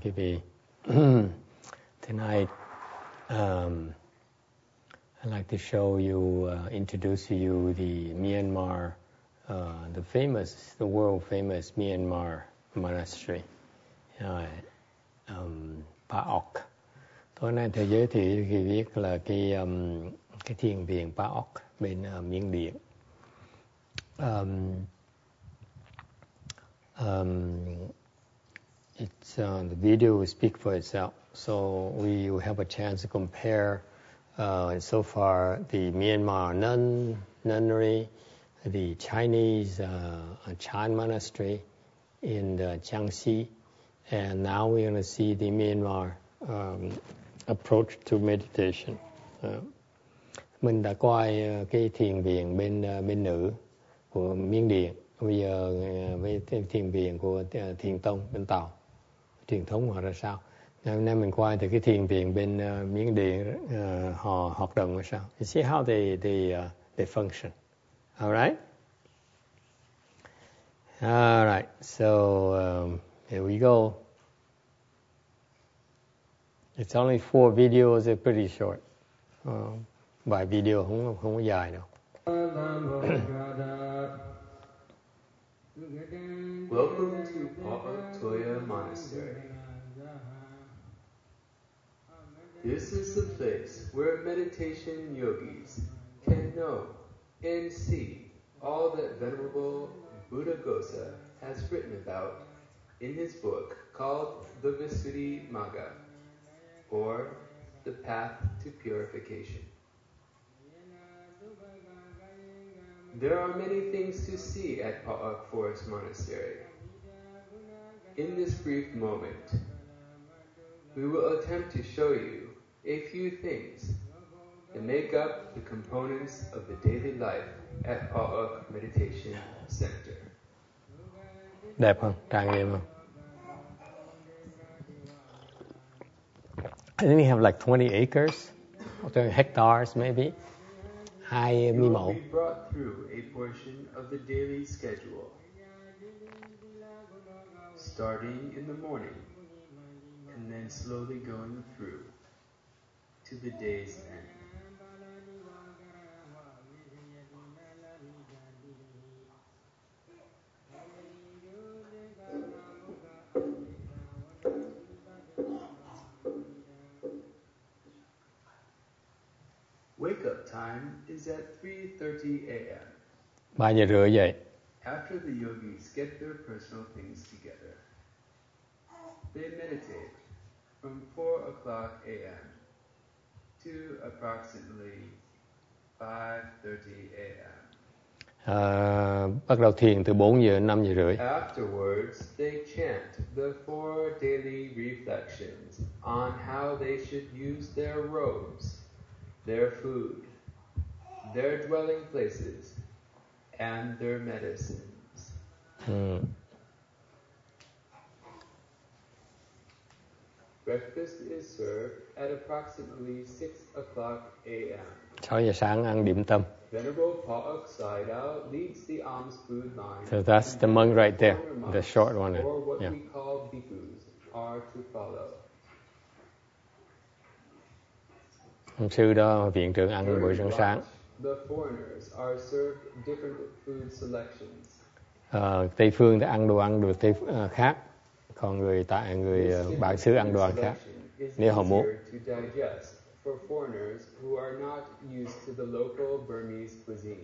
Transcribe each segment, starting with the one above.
quý vị. Tonight, I'd like to show you, introduce to you the Myanmar, the world famous Myanmar monastery, Pa Ok. Tối nay tôi giới thiệu cho quý vị biết là cái thiền viện Pa Ok bên Miến Điện. The video will speak for itself, so we will have a chance to compare so far the Myanmar nunnery, the Chinese Chan monastery in Jiangxi, and now we're going to see the Myanmar approach to meditation. Mình đã coi cái thiền viện bên nữ của Miến Điện, bây giờ với thiền viện của Thiền Tông bên Tàu, truyền thống họ ra sao. Hôm nay mình coi từ cái thiền viện bên Miến Điện họ hoạt động ra sao. You see how they function. All right? All right. So here we go. It's only 4 videos. They're pretty short. Bài video không có dài đâu. Welcome to Pa Ok Toya Monastery. This is the place where meditation yogis can know and see all that Venerable Buddhaghosa has written about in his book called the Visuddhimagga, or the Path to Purification. There are many things to see at Pa Ok Forest Monastery. In this brief moment, we will attempt to show you a few things that make up the components of the daily life at Pa Ok Meditation Center. Đẹp không? Trang nghiêm không? I think we have like 20 acres, or hectares maybe. 20 You will mẫu. be brought through a portion of the daily schedule, starting in the morning and then slowly going through to the day's end. Wake-up time is at 3:30 a.m. 3:30 dậy. After the yogis get their personal things together, they meditate from 4 o'clock a.m. to approximately 5:30 a.m. Bắt đầu thiền từ 4 giờ đến 5 giờ rưỡi. Afterwards, they chant the 4 daily reflections on how they should use their robes, their food, their dwelling places, and their medicines. Breakfast is served at approximately 6 o'clock a.m. 6 giờ sáng ăn điểm tâm. Venerable Pa Ok Sayadaw leads the alms food line. So that's the monk right there, the short one. Or what Yeah. we call bhikkhus are to follow. Ông sư đó, viện trưởng ăn bữa sáng. The foreigners are served different food selections. Tây phương thì ăn đồ ăn khác, còn người bản xứ ăn đồ ăn khác nếu họ muốn. For foreigners who are not used to the local Burmese cuisine.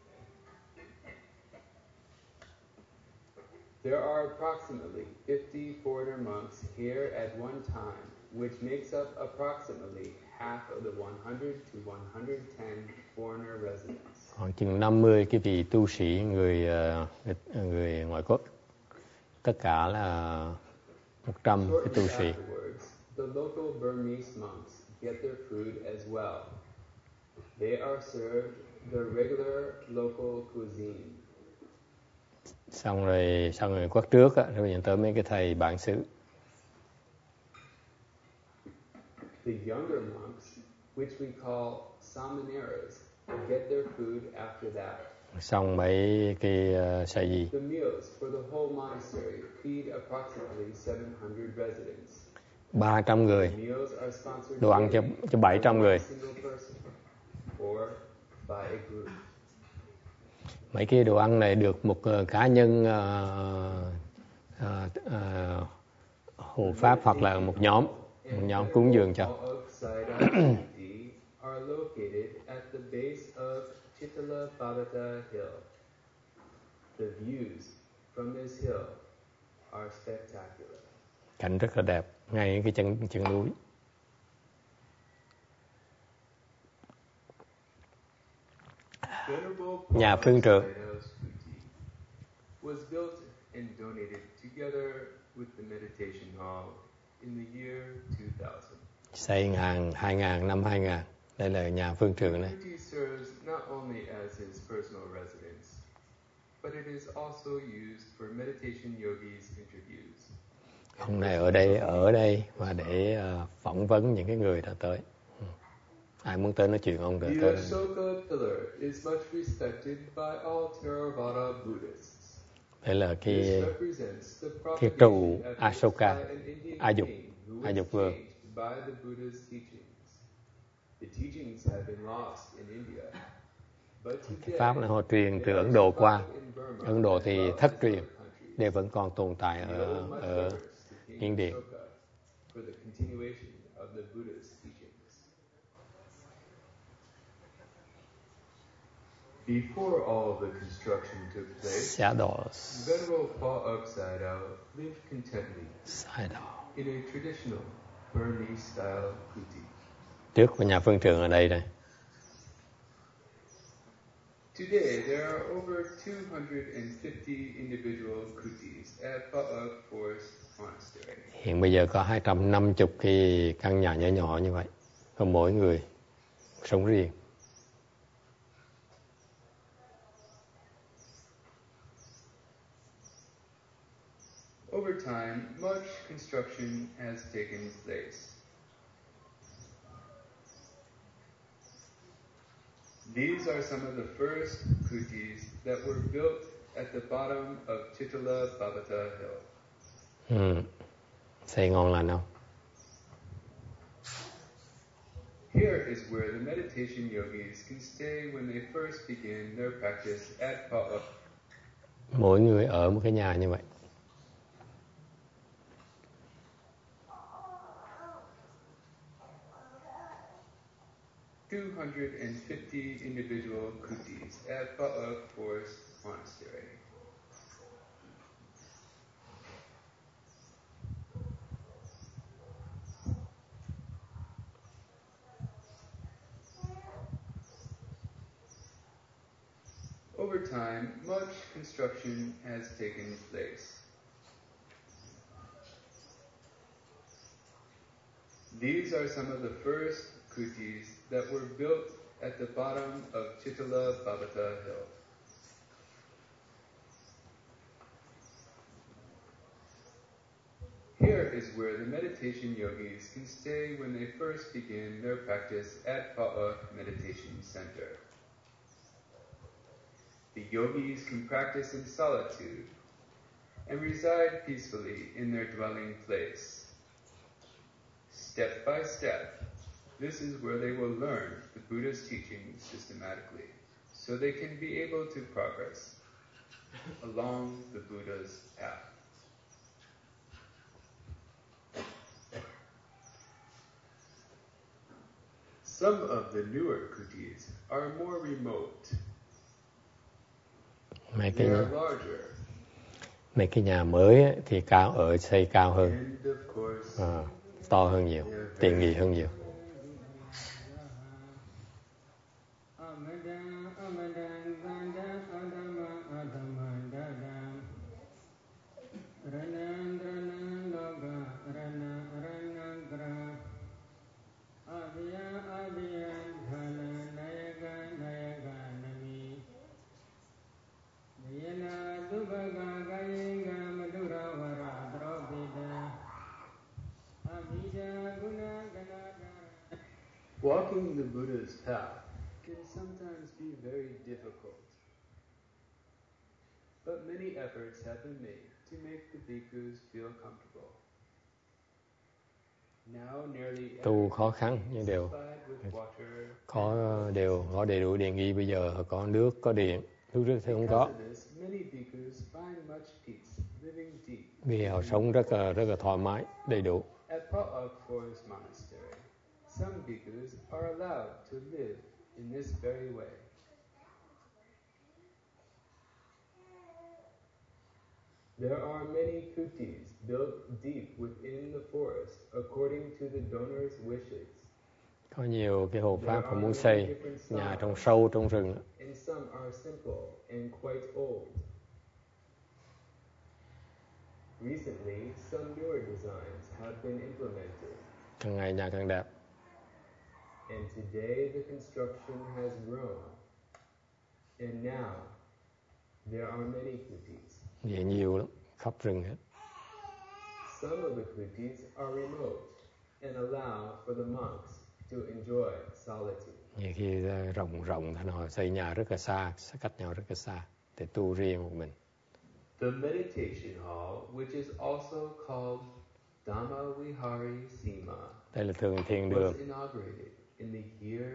There are approximately 50 foreigner monks here at one time, which makes up approximately half of the 100 to 110 foreigner residents. Khoảng chừng 50 cái vị tu sĩ người ngoại quốc. Tất cả là 100 cái tu sĩ. The local Burmese monks get their food as well. They are served the regular local cuisine. Xong rồi quát trước á, rồi nhận tới mấy cái thầy bản xứ. The younger monks, which we call samaneras, get their food after that. Xong mấy cái sợi gì? The meals for the whole monastery feed approximately 700 residents. 300 người. Meals are sponsored Đồ ăn cho 700 người. Or by a group. Mấy cái đồ ăn này được một cá nhân hộ pháp hoặc là một nhóm cúng dường cho. Are located at the base of Chitala Hill. The views from this hill are spectacular. Cảnh rất là đẹp ngay cái chân núi. Nhà phương trượng was built and donated together with the meditation hall in the year 2000. Xây năm 2000. Đây là nhà phương trượng này. Kuti serves not only as his personal residence, but it is also used for meditation yogis interviews. Ông này ở đây mà để phỏng vấn những cái người đã tới. Ai muốn tới nói chuyện ông tới. The Ashoka pillar is much respected by all Theravada Buddhists. Đây là cái trụ Ashoka, A Dục Vương. Cái pháp này họ truyền từ Ấn Độ qua. Ấn Độ thì thất truyền, đều vẫn còn tồn tại ở Yên Điện. Before all the construction took place, Venerable Paul of Sayadaw lived contently in a traditional Burmese-style kuti. Trước của nhà phương trượng ở đây đây. Today there are over 250 individual kutis at Pa'ak Forest Monastery. Hiện bây giờ có 250 cái căn nhà nhỏ nhỏ như vậy, có mỗi người sống riêng. Over time, much construction has taken place. These are some of the first kutis that were built at the bottom of Chitala Bhavata Hill. Xây ngon lành không? Here is where the meditation yogis can stay when they first begin their practice at Pa'ak. Mỗi người ở một cái nhà như vậy. $250 individual kutis at Pa'ak Forest Monastery. Over time, much construction has taken place. These are some of the first kutis that were built at the bottom of Chitala Bhavata Hill. Here is where the meditation yogis can stay when they first begin their practice at Pa'ak Meditation Center. The yogis can practice in solitude and reside peacefully in their dwelling place. Step by step, this is where they will learn the Buddha's teachings systematically, so they can be able to progress along the Buddha's path. Some of the newer kutis are more remote. They are larger. Mấy cái nhà mới thì xây cao hơn, to hơn nhiều, tiện nghi hơn nhiều. Walking the Buddha's path can sometimes be very difficult. but many efforts have been made to make the bhikkhus feel comfortable. Now nearly Tu khó khăn nhưng đều có đầy đủ điện nghi. Bây giờ có nước, có điện. Lúc trước thì không có. Vì họ sống rất là thoải mái, đầy đủ. At Pa'ak Forest Monastery, some bhikkhus are allowed to live in this very way. There are many kutis built deep within the forest according to the donor's wishes. Có nhiều cái hộ pháp họ muốn xây nhà trong sâu trong rừng. And some are simple and quite old. Recently, some newer designs have been implemented. Càng ngày nhà càng đẹp. And today the construction has grown. And now there are many kutis. Vậy nhiều lắm, khắp rừng hết. Some of the kutis are remote and allow for the monks to enjoy solitude. Nhiều khi rộng thành họ xây nhà rất là xa, cách nhau rất là xa để tu riêng một mình. The meditation hall, which is also called Dhammavihari Sima, Đây là thường thiền đường. was inaugurated in the year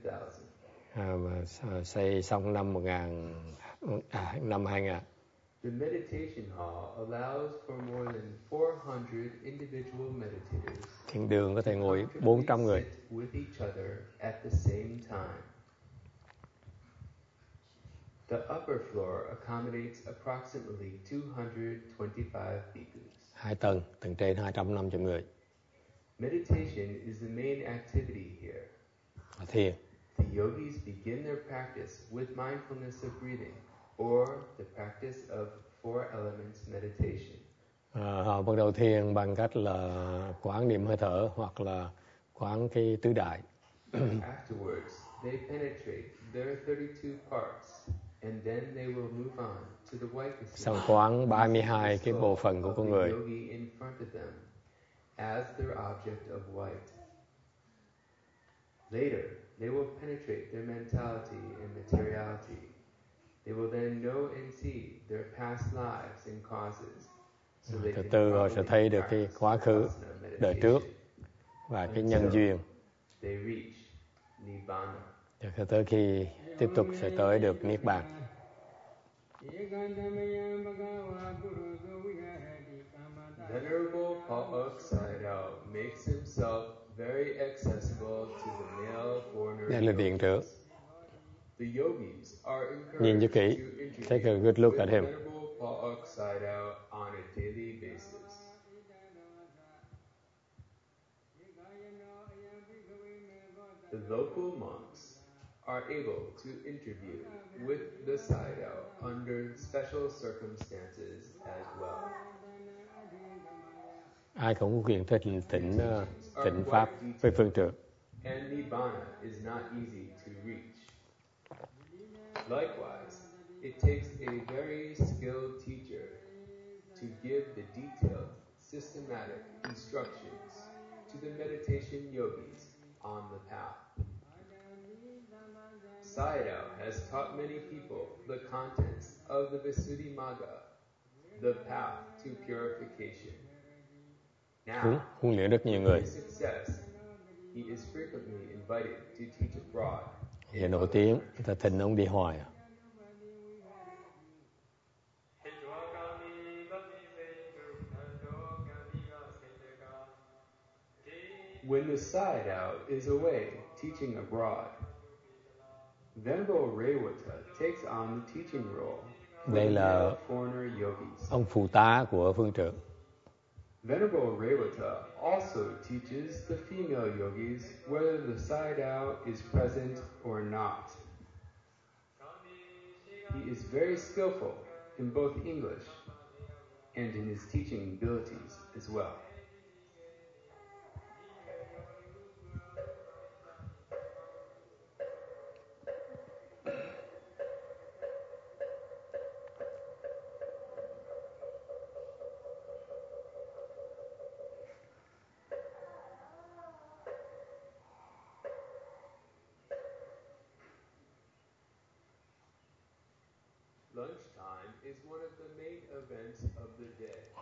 2000. Xây xong năm 2000. The meditation hall allows for more than 400 individual meditators. Thiền đường có thể ngồi 400 người. With each other at the same time. The upper floor accommodates approximately 225 bhikkhus. 2 tầng, tầng trên 250 người. Meditation is the main activity here. Thiền. The yogis begin their practice with mindfulness of breathing, or the practice of four elements meditation. Họ bắt đầu thiền bằng cách là quán niệm hơi thở hoặc là quán cái tứ đại. Afterwards, they penetrate their 32 parts, and then they will move on to the white kasina. Xong quán 32 cái bộ phận của con người. Yogi in front of them as their object of white. Later, they will penetrate their mentality and materiality. They will then know and see their past lives and causes. So they Từ can từ họ sẽ thấy được cái quá khứ, đời trước và cái nhân duyên. They reach Nibbana. Cho tới khi tiếp tục sẽ tới được Niết Bàn. Venerable Pa'ak Sayadaw makes himself very accessible to the male foreigner. Đây là viện trưởng. The yogis are Nhìn cho encouraged kỹ. to Take a interview good look with at him. Venerable Pa'ak Sayadaw on a daily basis. The local monks are able to interview with the Sayadaw under special circumstances as well. Ai cũng có quyền tịnh pháp với phương trượng. And Nibbana is not easy to reach. Likewise, it takes a very skilled teacher to give the detailed, systematic instructions to the meditation yogis on the path. Sayadaw has taught many people the contents of the Visuddhimagga, the path to purification. Now, Huấn luyện rất nhiều người. with success, he is frequently invited to teach abroad. Giờ nổi tiếng, người ta thỉnh ông đi hoài. When the Sayadaw is away teaching abroad, Venerable Rewata takes on the teaching role for Đây the là male foreigner yogis. ông phụ tá của phương trượng. Venerable Rewata also teaches the female yogis whether the Sayadaw is present or not. He is very skillful in both English and in his teaching abilities as well. Lunchtime is one of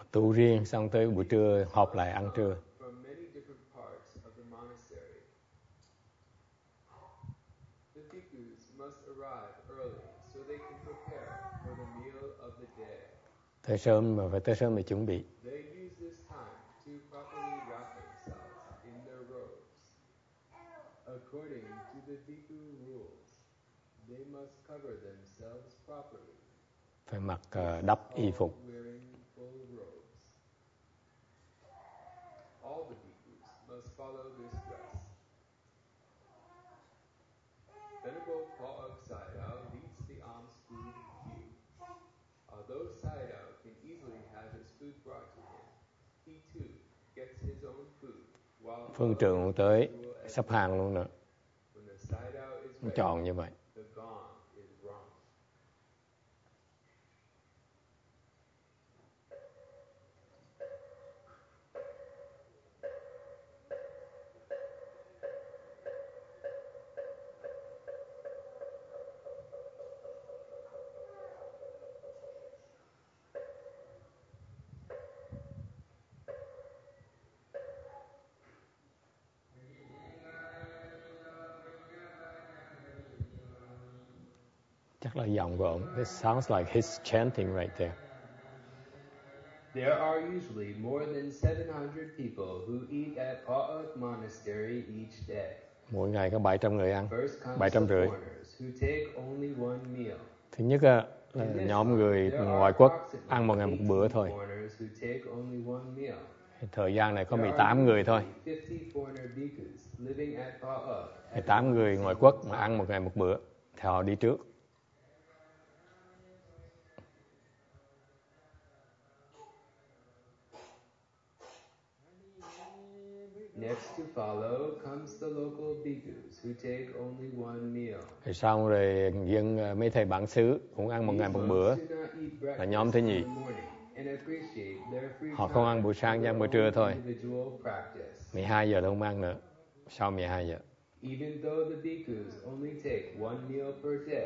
tu riêng, xong tới buổi trưa họp lại ăn trưa. From many different parts of the monastery. The bhikkhus must arrive early so they can prepare for the meal of the day. Tới sớm mà phải tới sớm để chuẩn bị. They use this time to properly wrap themselves in their robes. According to the bhikkhu rules, they must cover themselves properly. Phải mặc đắp y phục. Wearing full robes. All the bhikkhus must follow this dress. Venerable Paul Sayadaw leads the alms food queue. Although Sayadaw can easily have his food brought to him, he too gets his own food while Phương Trượng tới sắp hàng luôn nữa. When the Sayadaw is Nó ready, chọn như vậy. the gong is rung. Chắc là giọng của ông. It sounds like he's chanting right there. There are usually more than 700 people who eat at Pa'uk Monastery each day. Mỗi ngày có 700 người ăn. First comes 750. the foreigners who take only one meal. Thứ nhất là nhóm người ngoại quốc ăn một ngày một bữa thôi. Foreigners who take only one meal. Thời gian này có 18 người thôi. 18 người ngoại quốc mà ăn một ngày một bữa. Thì họ đi trước. Next to follow comes the local bhikkhus who take only one meal. Rồi xong rồi dân mấy thầy bản xứ cũng ăn một ngày một bữa. Là nhóm thứ nhì. Họ không ăn buổi sáng, chỉ ăn buổi trưa thôi. 12 giờ là không ăn nữa. Sau 12 giờ. Even though the bhikkhus only take one meal per day,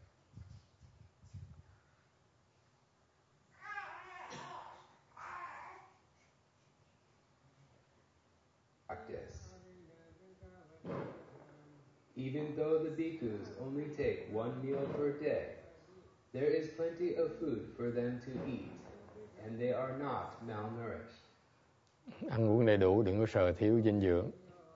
Even though the bhikkhus only take one meal per day, there is plenty of food for them to eat, and they are not malnourished. Ăn uống đầy đủ, đừng có sợ thiếu dinh dưỡng.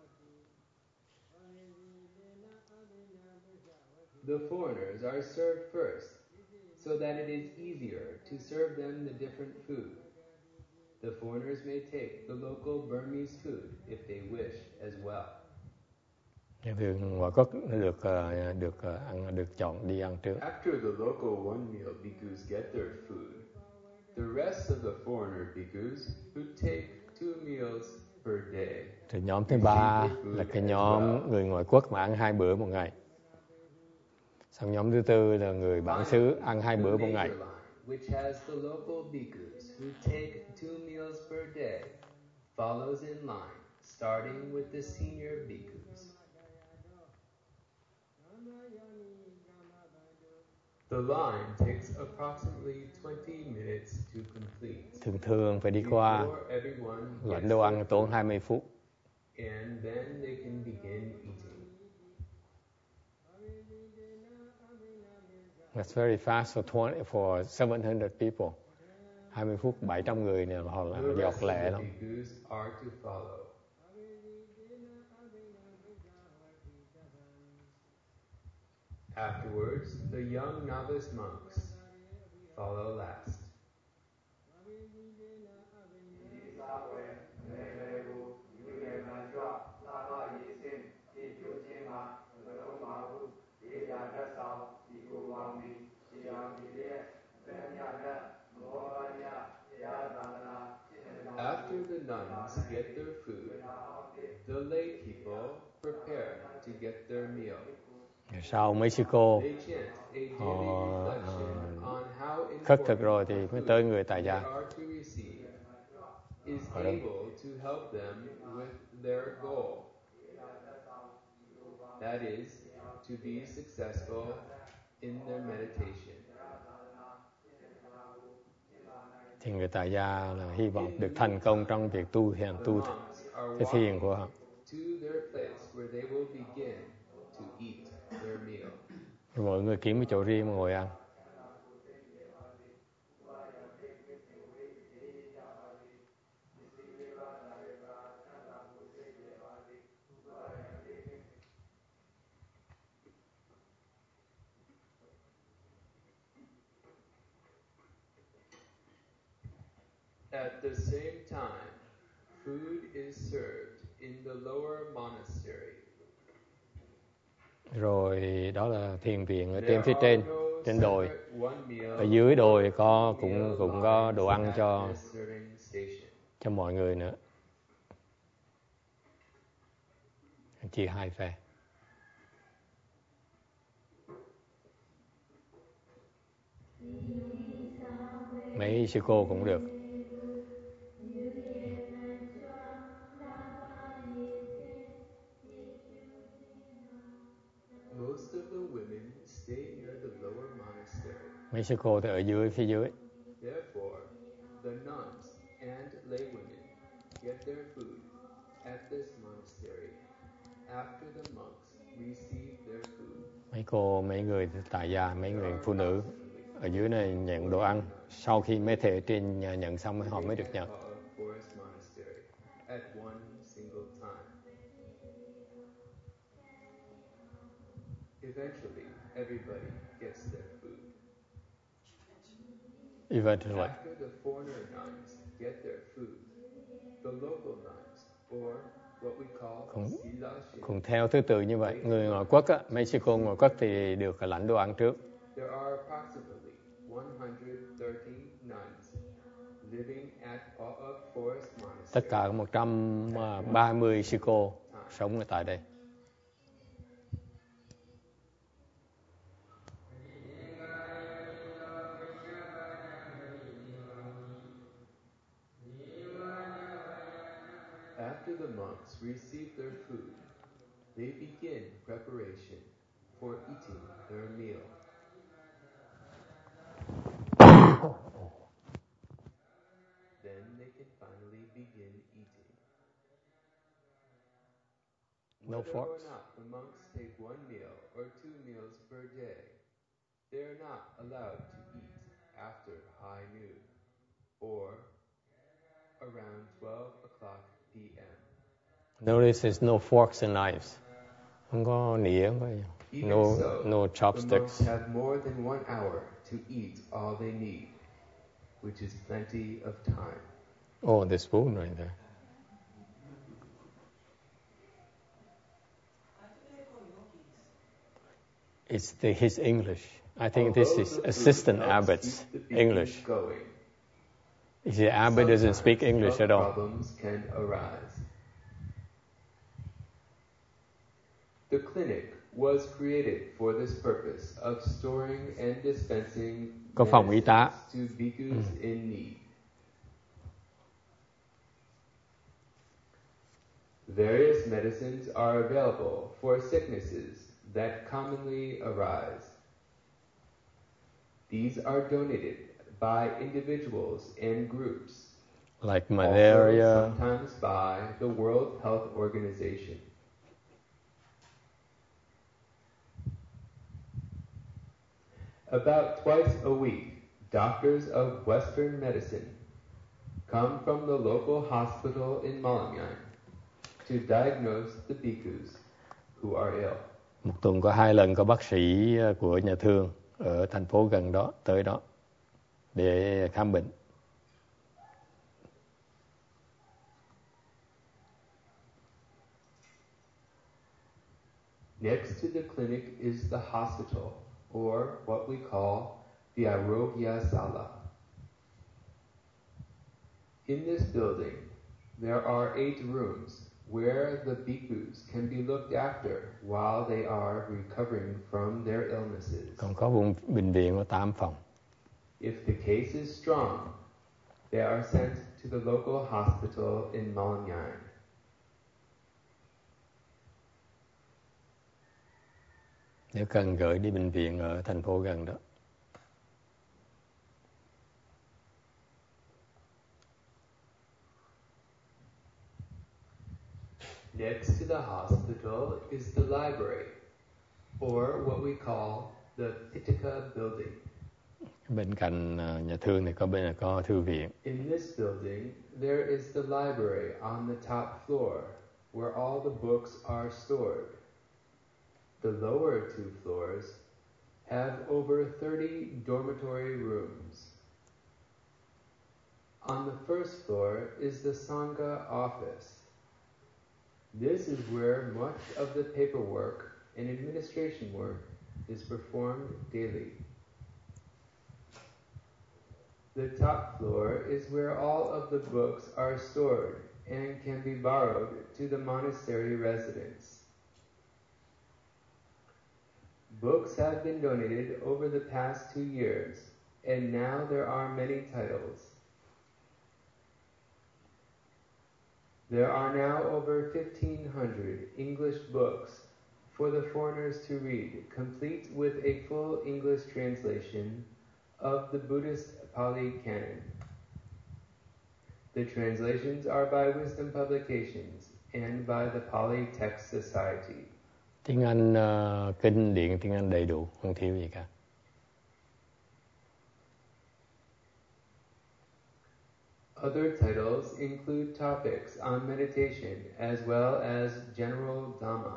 The foreigners are served first, so that it is easier to serve them the different food. The foreigners may take the local Burmese food if they wish as well. Thường ngoại quốc được chọn đi ăn trước. After the local one meal bhikkhus get their food, the rest of the foreigner bhikkhus who take two meals per day. Thì nhóm thứ ba là cái nhóm người ngoại quốc mà ăn 2 bữa một ngày. Xong nhóm thứ tư là người bản xứ ăn 2 bữa một ngày. Which has the local bhikkhus who take 2 meals per day, follows in line, starting with the senior bhikkhus. The line takes approximately 20 minutes to complete. Thường phải đi qua lãnh đồ ăn tốn 20 phút. And then they can begin eating. That's very fast for 700 people. 20 phút 700 người này họ là giọt lẹ lắm. Afterwards, the young novice monks follow last. After the nuns get their food, the lay people prepare to get their meal. Sau mấy sư cô họ khất thực rồi thì mới tới người tại gia. Ở đâu? That is, to be successful in their meditation. thì người tại gia là hy vọng được thành công trong việc tu cái thiền của họ. Rồi mọi người kiếm cái chỗ riêng mà ngồi ăn. At the same time, food is served in the lower monastery. Rồi đó là thiền viện ở phía trên đồi. Ở dưới đồi cũng có đồ ăn cho mọi người nữa. Chia hai phe. Mấy sư cô cũng được. Most of the women stay near the lower monastery. Mấy sư cô thì ở phía dưới. Therefore, the nuns and laywomen get their food at this monastery after the monks receive their food. Mấy người tại gia, mấy người phụ nữ ở dưới này nhận đồ ăn. Sau khi mấy thầy trên nhận xong họ mới được nhận. Eventually, everybody gets their food. Eventually. After the foreigner nuns get their food, the local nuns, or what we call cũng theo thứ tự như vậy. Người ngoại quốc á, mấy sư cô ngoại quốc thì được lãnh đồ ăn trước. There are approximately 130 nuns living at Pa'uk Forest Monastery. Tất cả 130 sư cô sống ở tại đây. After the monks receive their food, they begin preparation for eating their meal. Then they can finally begin eating. No Whether forks. or not the monks take one meal or 2 meals per day, they are not allowed to eat after high noon or around 12 o'clock p.m. Notice there's no forks and knives. Không có nĩa, no chopsticks. The monks have more than 1 hour to eat all they need, which is plenty of time. Oh, the spoon right there. It's his English. I think this is Assistant Abbott's English. You see, Abbott doesn't speak English at all. Problems can arise. The clinic was created for this purpose of storing and dispensing medicines to bhikkhus in need. Various medicines are available for sicknesses that commonly arise. These are donated by individuals and groups, like malaria, also sometimes by the World Health Organization. About twice a week, doctors of Western medicine come from the local hospital in Malamyan to diagnose the bhikkhus who are ill. Một tuần có 2 lần có bác sĩ của nhà thương ở thành phố gần đó tới đó để khám bệnh. Next to the clinic is the hospital, or what we call the Arogya Sala. In this building, there are 8 rooms where the bhikkhus can be looked after while they are recovering from their illnesses. Còn có bệnh viện có 8 phòng. If the case is strong, they are sent to the local hospital in Malamyan. Nếu cần gửi đi bệnh viện ở thành phố gần đó. Next to the hospital is the library, or what we call the Pitaka building. Bên cạnh nhà thương thì bên này có thư viện. In this building, there is the library on the top floor, where all the books are stored. The lower two floors have over 30 dormitory rooms. On the first floor is the Sangha office. This is where much of the paperwork and administration work is performed daily. The top floor is where all of the books are stored and can be borrowed to the monastery residents. Books have been donated over the past 2 years, and now there are many titles. There are now over 1,500 English books for the foreigners to read, complete with a full English translation of the Buddhist Pali Canon. The translations are by Wisdom Publications and by the Pali Text Society. Tiếng Anh, kinh điển tiếng Anh đầy đủ, không thiếu gì cả. Other titles include topics on meditation as well as general Dhamma.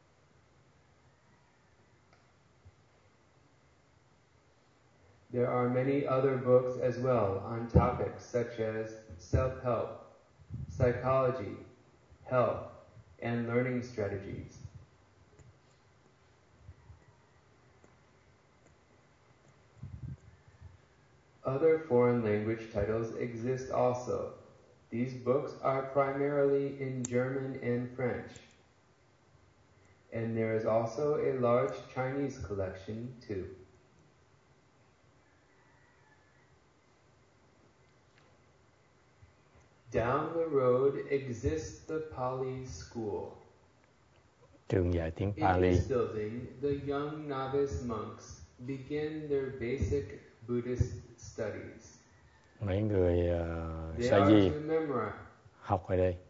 There are many other books as well on topics such as self-help, psychology, health, and learning strategies. Other foreign language titles exist also. These books are primarily in German and French. And there is also a large Chinese collection too. Down the road exists the Pali School. Trường dạy tiếng In Pali. this building, the young novice monks begin their basic Buddhist studies. Mấy người They sa are di to memorize. học ở đây.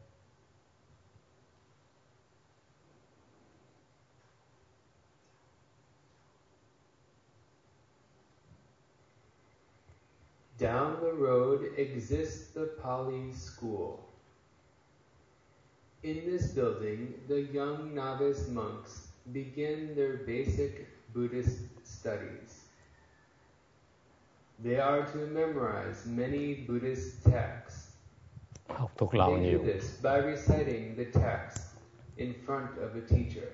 Down the road exists the Pali School. In this building, the young novice monks begin their basic Buddhist studies. They are to memorize many Buddhist texts. Học thuộc lòng They nhiều. do this by reciting the text in front of a teacher.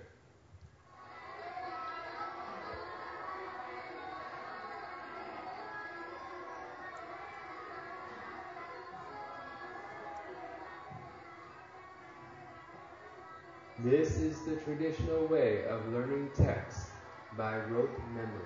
This is the traditional way of learning text by rote memory.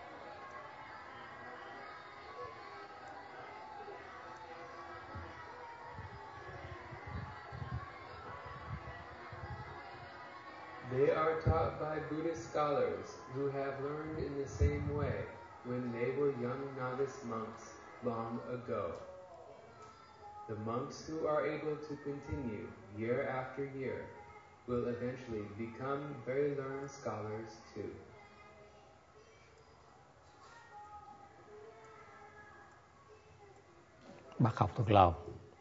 They are taught by Buddhist scholars who have learned in the same way when they were young novice monks long ago. The monks who are able to continue year after year will eventually become very learned scholars too. Bác học thuộc lòng.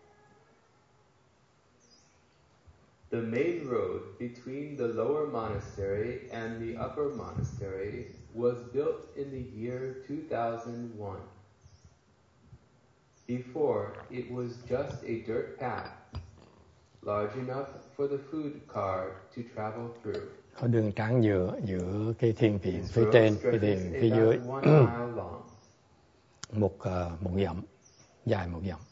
The main road between the lower monastery and the upper monastery was built in the year 2001. Before, it was just a dirt path, large enough for the food car to travel through. Có đường trắng giữa cái thiền viện This phía road trên, cái stretches thiền phía dưới. about 1 mile long. một dặm, dài 1 dặm.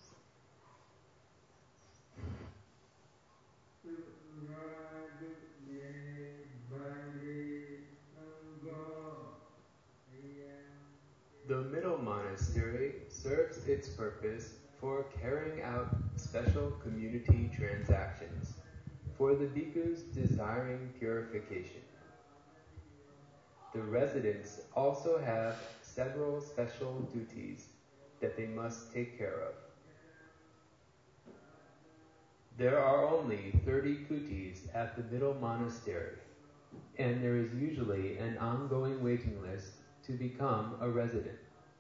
The middle monastery serves its purpose for carrying out special community transactions for the bhikkhus desiring purification. The residents also have several special duties that they must take care of. There are only 30 kutis at the middle monastery, and there is usually an ongoing waiting list to become a resident.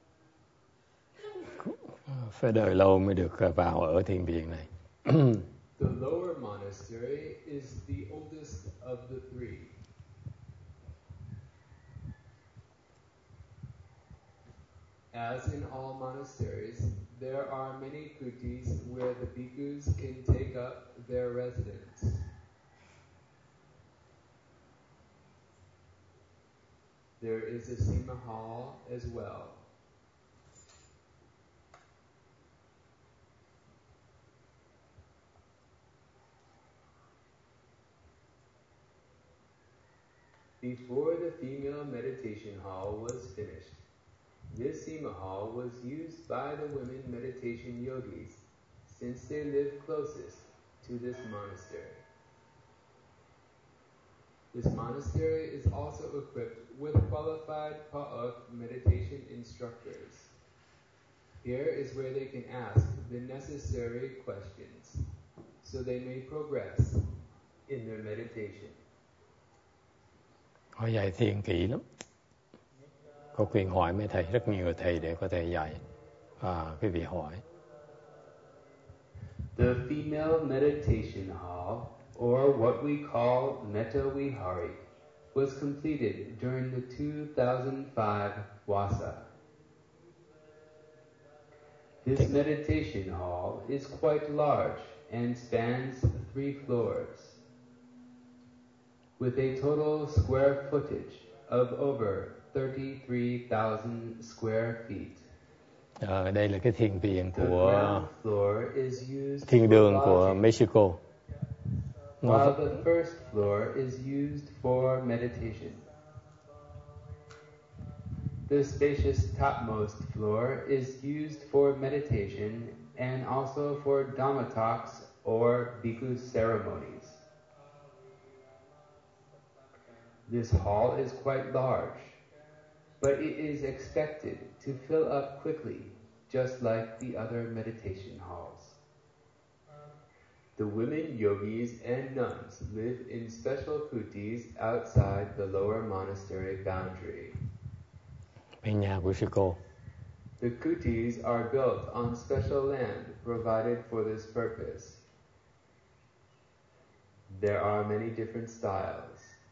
Phải đợi lâu mới được vào ở thiền viện này. The lower monastery is the oldest of the three. As in all monasteries, there are many kutis where the bhikkhus can take up their residence. There is a Sima hall as well. Before the female meditation hall was finished, this Sima hall was used by the women meditation yogis since they lived closest to this monastery. This monastery is also equipped with qualified Pa'uk meditation instructors. Here is where they can ask the necessary questions so they may progress in their meditation. Họ dạy thiền kỹ lắm. Có quyền hỏi mấy thầy, rất nhiều thầy để có thể dạy. Quý vị hỏi. The female meditation hall, or what we call Metta Vihari, was completed during the 2005 Vasa. This meditation hall is quite large and spans 3 floors, with a total square footage of over 33,000 square feet. Đây là cái thiền viện của thiền đường của Mexico. While the first floor is used for meditation. The spacious topmost floor is used for meditation and also for Dhamma talks or bhikkhu ceremonies. This hall is quite large, but it is expected to fill up quickly, just like the other meditation halls. The women yogis and nuns live in special kutis outside the lower monastery boundary. Bên nhà của sư cô. The kutis are built on special land provided for this purpose. There are many different styles.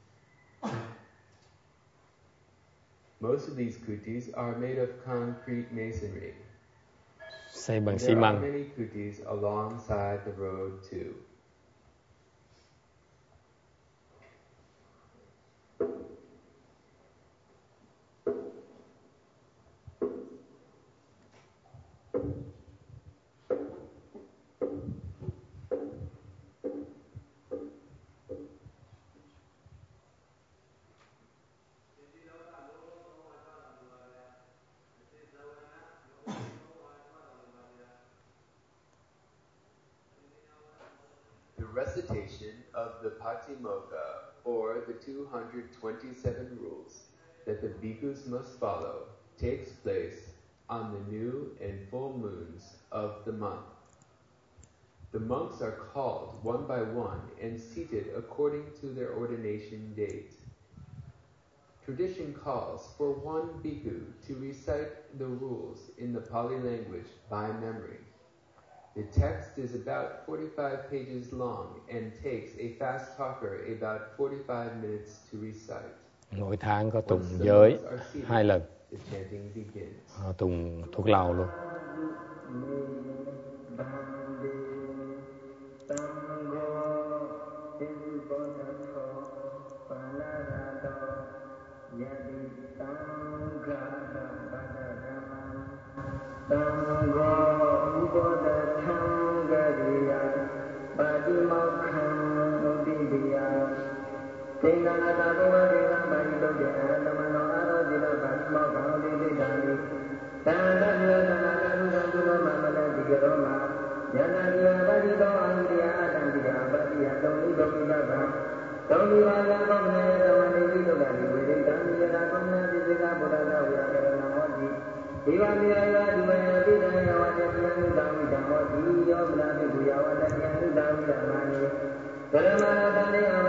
Most of these kutis are made of concrete masonry. Xây bằng xi There are măng. many kutis alongside the road too. The recitation of the Patimokkha, or the 227 rules that the bhikkhus must follow, takes place on the new and full moons of the month. The monks are called one by one and seated according to their ordination date. Tradition calls for one bhikkhu to recite the rules in the Pali language by memory. The text is about 45 pages long and takes a fast talker about 45 minutes to recite. Mỗi tháng có tụng giới 2 lần. The chanting begins. Tụng thuốc lào luôn. Paramana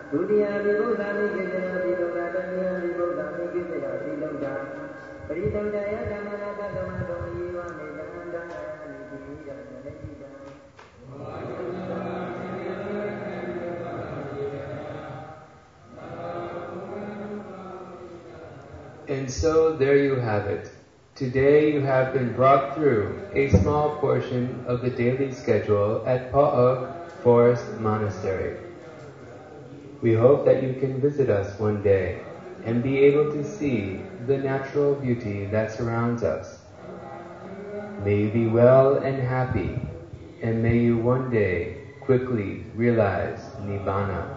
And so there you have it. Today you have been brought through a small portion of the daily schedule at Pa'uk Forest Monastery. We hope that you can visit us one day and be able to see the natural beauty that surrounds us. May you be well and happy, and may you one day quickly realize Nibbana.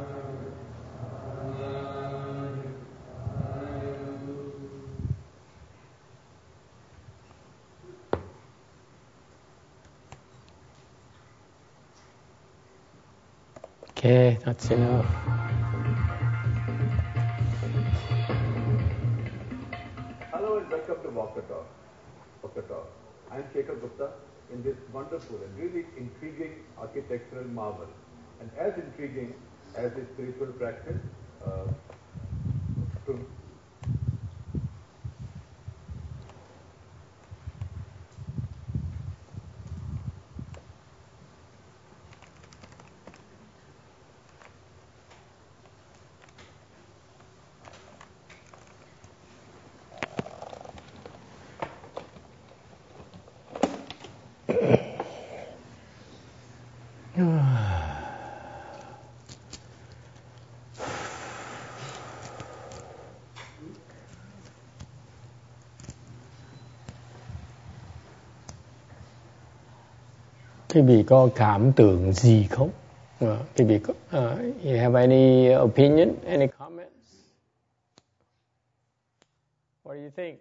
Okay, that's enough. Hello and welcome to Walker Talk. I'm Shekhar Gupta in this wonderful and really intriguing architectural marvel, and as intriguing as the spiritual practice. Quý vị có cảm tưởng gì không? Quý vị có, you have any opinion, any comments? What do you think?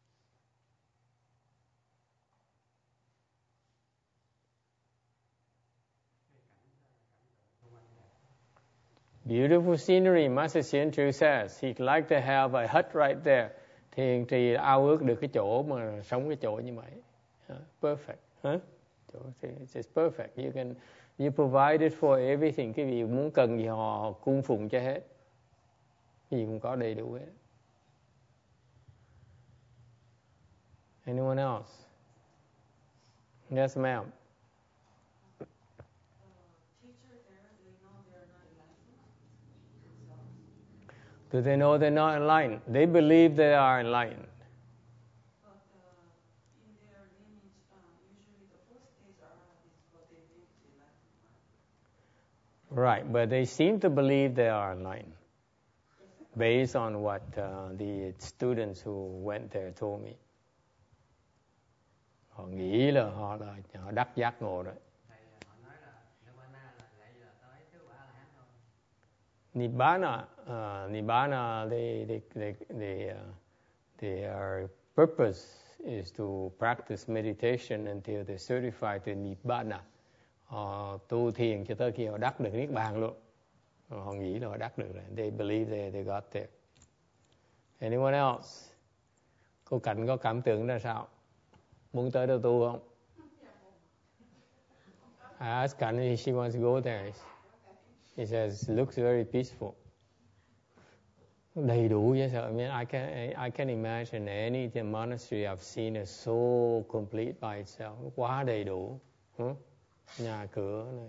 Beautiful scenery. Master Hsien Trư says he'd like to have a hut right there. Thiền trì ao ước được cái chỗ mà sống cái chỗ như vậy. Perfect, huh? It's just perfect. You provide it for everything. Cái gì muốn cần gì họ cung phụng cho hết. Cái gì cũng có đầy đủ hết. Anyone else? Yes, ma'am. Do they know they're not enlightened? They believe they are enlightened. But in their lineage, usually the first stage is what they make enlightenment. Right, but they seem to believe they are enlightened, based on what the students who went there told me. Họ nghĩ là họ đắc giác ngộ rồi. Nibbana, their purpose is to practice meditation until they're certified to Nibbana. Họ tu thiền cho tới khi họ đắc được niết bàn luôn. Họ nghĩ là họ đắc được rồi. They believe they got there. Anyone else? Cô Cảnh có cảm tưởng ra sao? Muốn tới đâu tu không? I asked Cảnh if she wants to go there. He says, it looks very peaceful. Đầy đủ dễ sợ. I mean, I can imagine any monastery I've seen is so complete by itself. Quá đầy đủ. Nhà cửa này.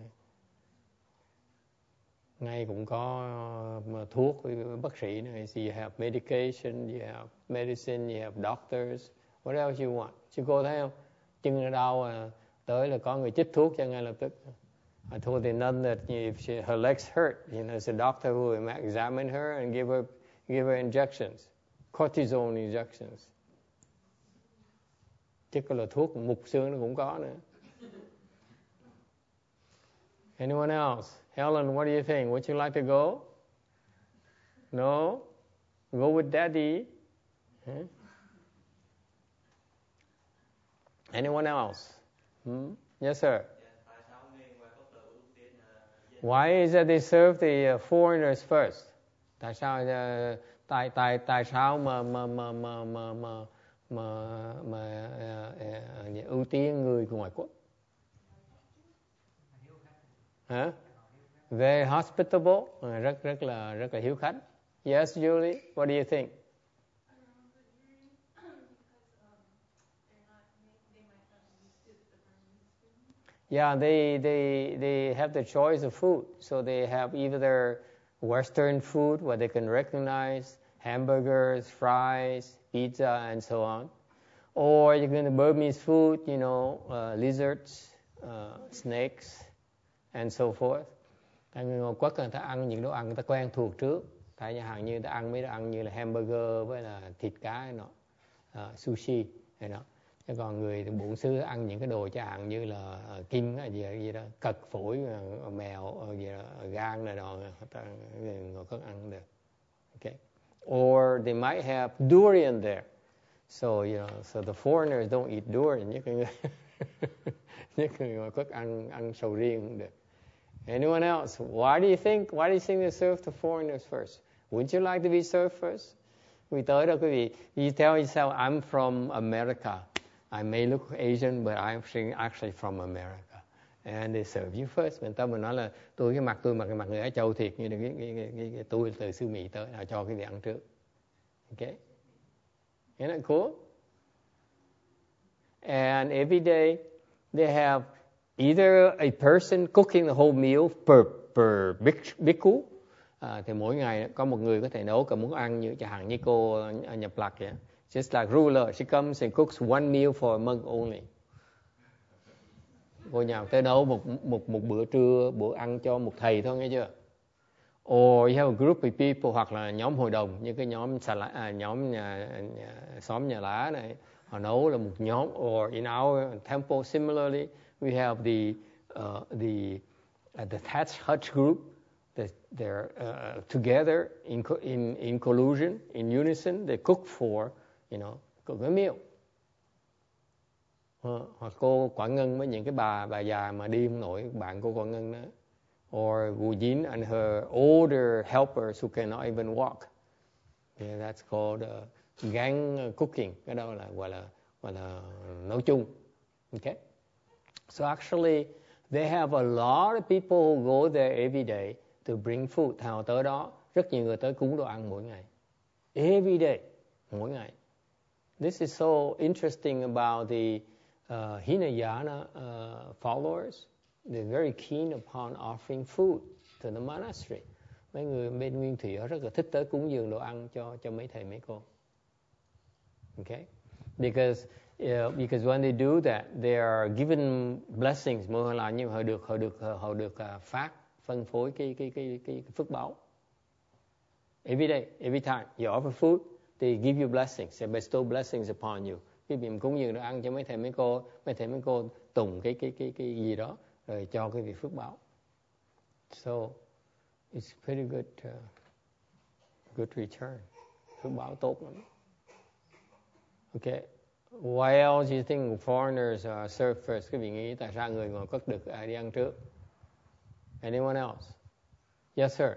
Ngay cũng có thuốc với bác sĩ này. So you have medication, you have medicine, you have doctors. What else you want? Chứ cô thấy không? Chân đau tới là có người chích thuốc cho ngay lập tức. I told the nun that if her legs hurt, there's a doctor who will examine her and give her injections, cortisone injections. Chứ có là thuốc mục xương nó cũng có nữa. Anyone else? Helen, what do you think? Would you like to go? No? Go with Daddy? Huh? Anyone else? Yes, sir. Why is it they serve the foreigners first? Tại sao tại sao mà ưu tiên người ngoại quốc? Hả? Very hospitable, rất là hiếu khách. Yes, Julie, what do you think? Yeah, they have the choice of food. So they have either Western food where they can recognize hamburgers, fries, pizza, and so on. Or you're going to Burmese food, lizards, snakes, and so forth. Tại người Ngoại Quốc người ta ăn những đồ ăn người ta quen thuộc trước. Tại chẳng như người ta ăn mấy đồ ăn như là hamburger với là thịt cá sushi này nọ. Chứ còn người bổn xứ ăn những cái đồ chẳng hạn như là kim gì đó, cật phổi mèo gì đó, gan này nọ, người Ngoại Quốc ăn được. Okay. Or they might have durian there. So so the foreigners don't eat durian. Những người Ngoại Quốc ăn sầu riêng cũng được. Anyone else? Why do you think they serve the foreigners first? Wouldn't you like to be served first? Vì tới đó quý vị, you tell yourself, I'm from America. I may look Asian, but I'm actually from America. And they serve you first. Mình nói là tôi mặc người Á Châu thiệt, như cái tôi từ xứ Mỹ tới, họ cho cái vị ăn trước. Okay? Isn't that cool? And every day they have either a person cooking the whole meal per bhikkhu. Thì mỗi ngày có một người có thể nấu cả món ăn, như chẳng hạn như cô Nhập Lạc vậy. Just like ruler, she comes and cooks one meal for a monk only. Cô nhà tới nấu một bữa trưa, bữa ăn cho một thầy thôi, nghe chưa? Or you have a group of people, hoặc là nhóm hội đồng, như cái nhóm xóm nhà lá này, họ nấu là một nhóm. Or in our temple, similarly, we have the thatched hutch group. They're together in collusion, in unison. They cook for, cook a meal. Hoặc cô Quảng Ngân với những cái bà già mà đi không nổi, bạn cô Quảng Ngân đó. Or Gu Jin and her older helpers who cannot even walk. Yeah, that's called gang cooking. Cái đó là gọi là nấu chung. Okay. So actually, they have a lot of people who go there every day to bring food. Họ tới đó, rất nhiều người tới cúng đồ ăn mỗi ngày. Every day, mỗi ngày. This is so interesting about the Hinayana followers. They're very keen upon offering food to the monastery. Mấy người bên Nguyên Thủy họ rất là thích tới cúng dường đồ ăn cho mấy thầy mấy cô. Okay? Because when they do that, they are given blessings. Mỗi lần như họ được phát phân phối cái phước báo. Every day, every time you offer food, they give you blessings. They bestow blessings upon you. Khi mình cúng dường đồ ăn cho mấy thầy mấy cô tùng cái gì đó rồi cho cái vị phước báo. So it's pretty good return. Phước báo tốt lắm. Okay. Why else do you think foreigners are served first? Các vị nghĩ tại sao người Ngoại Quốc được đi ăn trước? Anyone else? Yes, sir.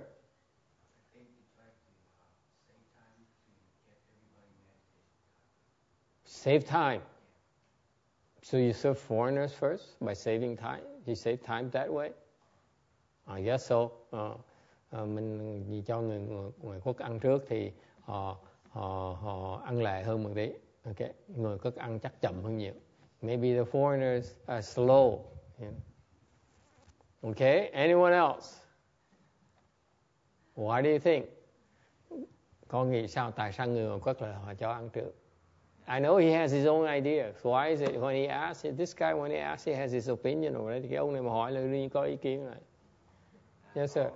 Save time. So you serve foreigners first by saving time? You save time that way? I guess so. Mình cho người Ngoại Quốc ăn trước thì họ ăn lẹ hơn một tí. Okay. Người Quốc ăn chắc chậm hơn nhiều. Maybe the foreigners are slow. Yeah. Okay. Anyone else? Why do you think? Con nghĩ sao? Tại sao người Ngoại Quốc là họ cho ăn trước? I know he has his own ideas. Why is it when he asks, this guy when he asks, he has his opinion already. Cái ông này mà hỏi là riêng có ý kiến này. Yes, sir.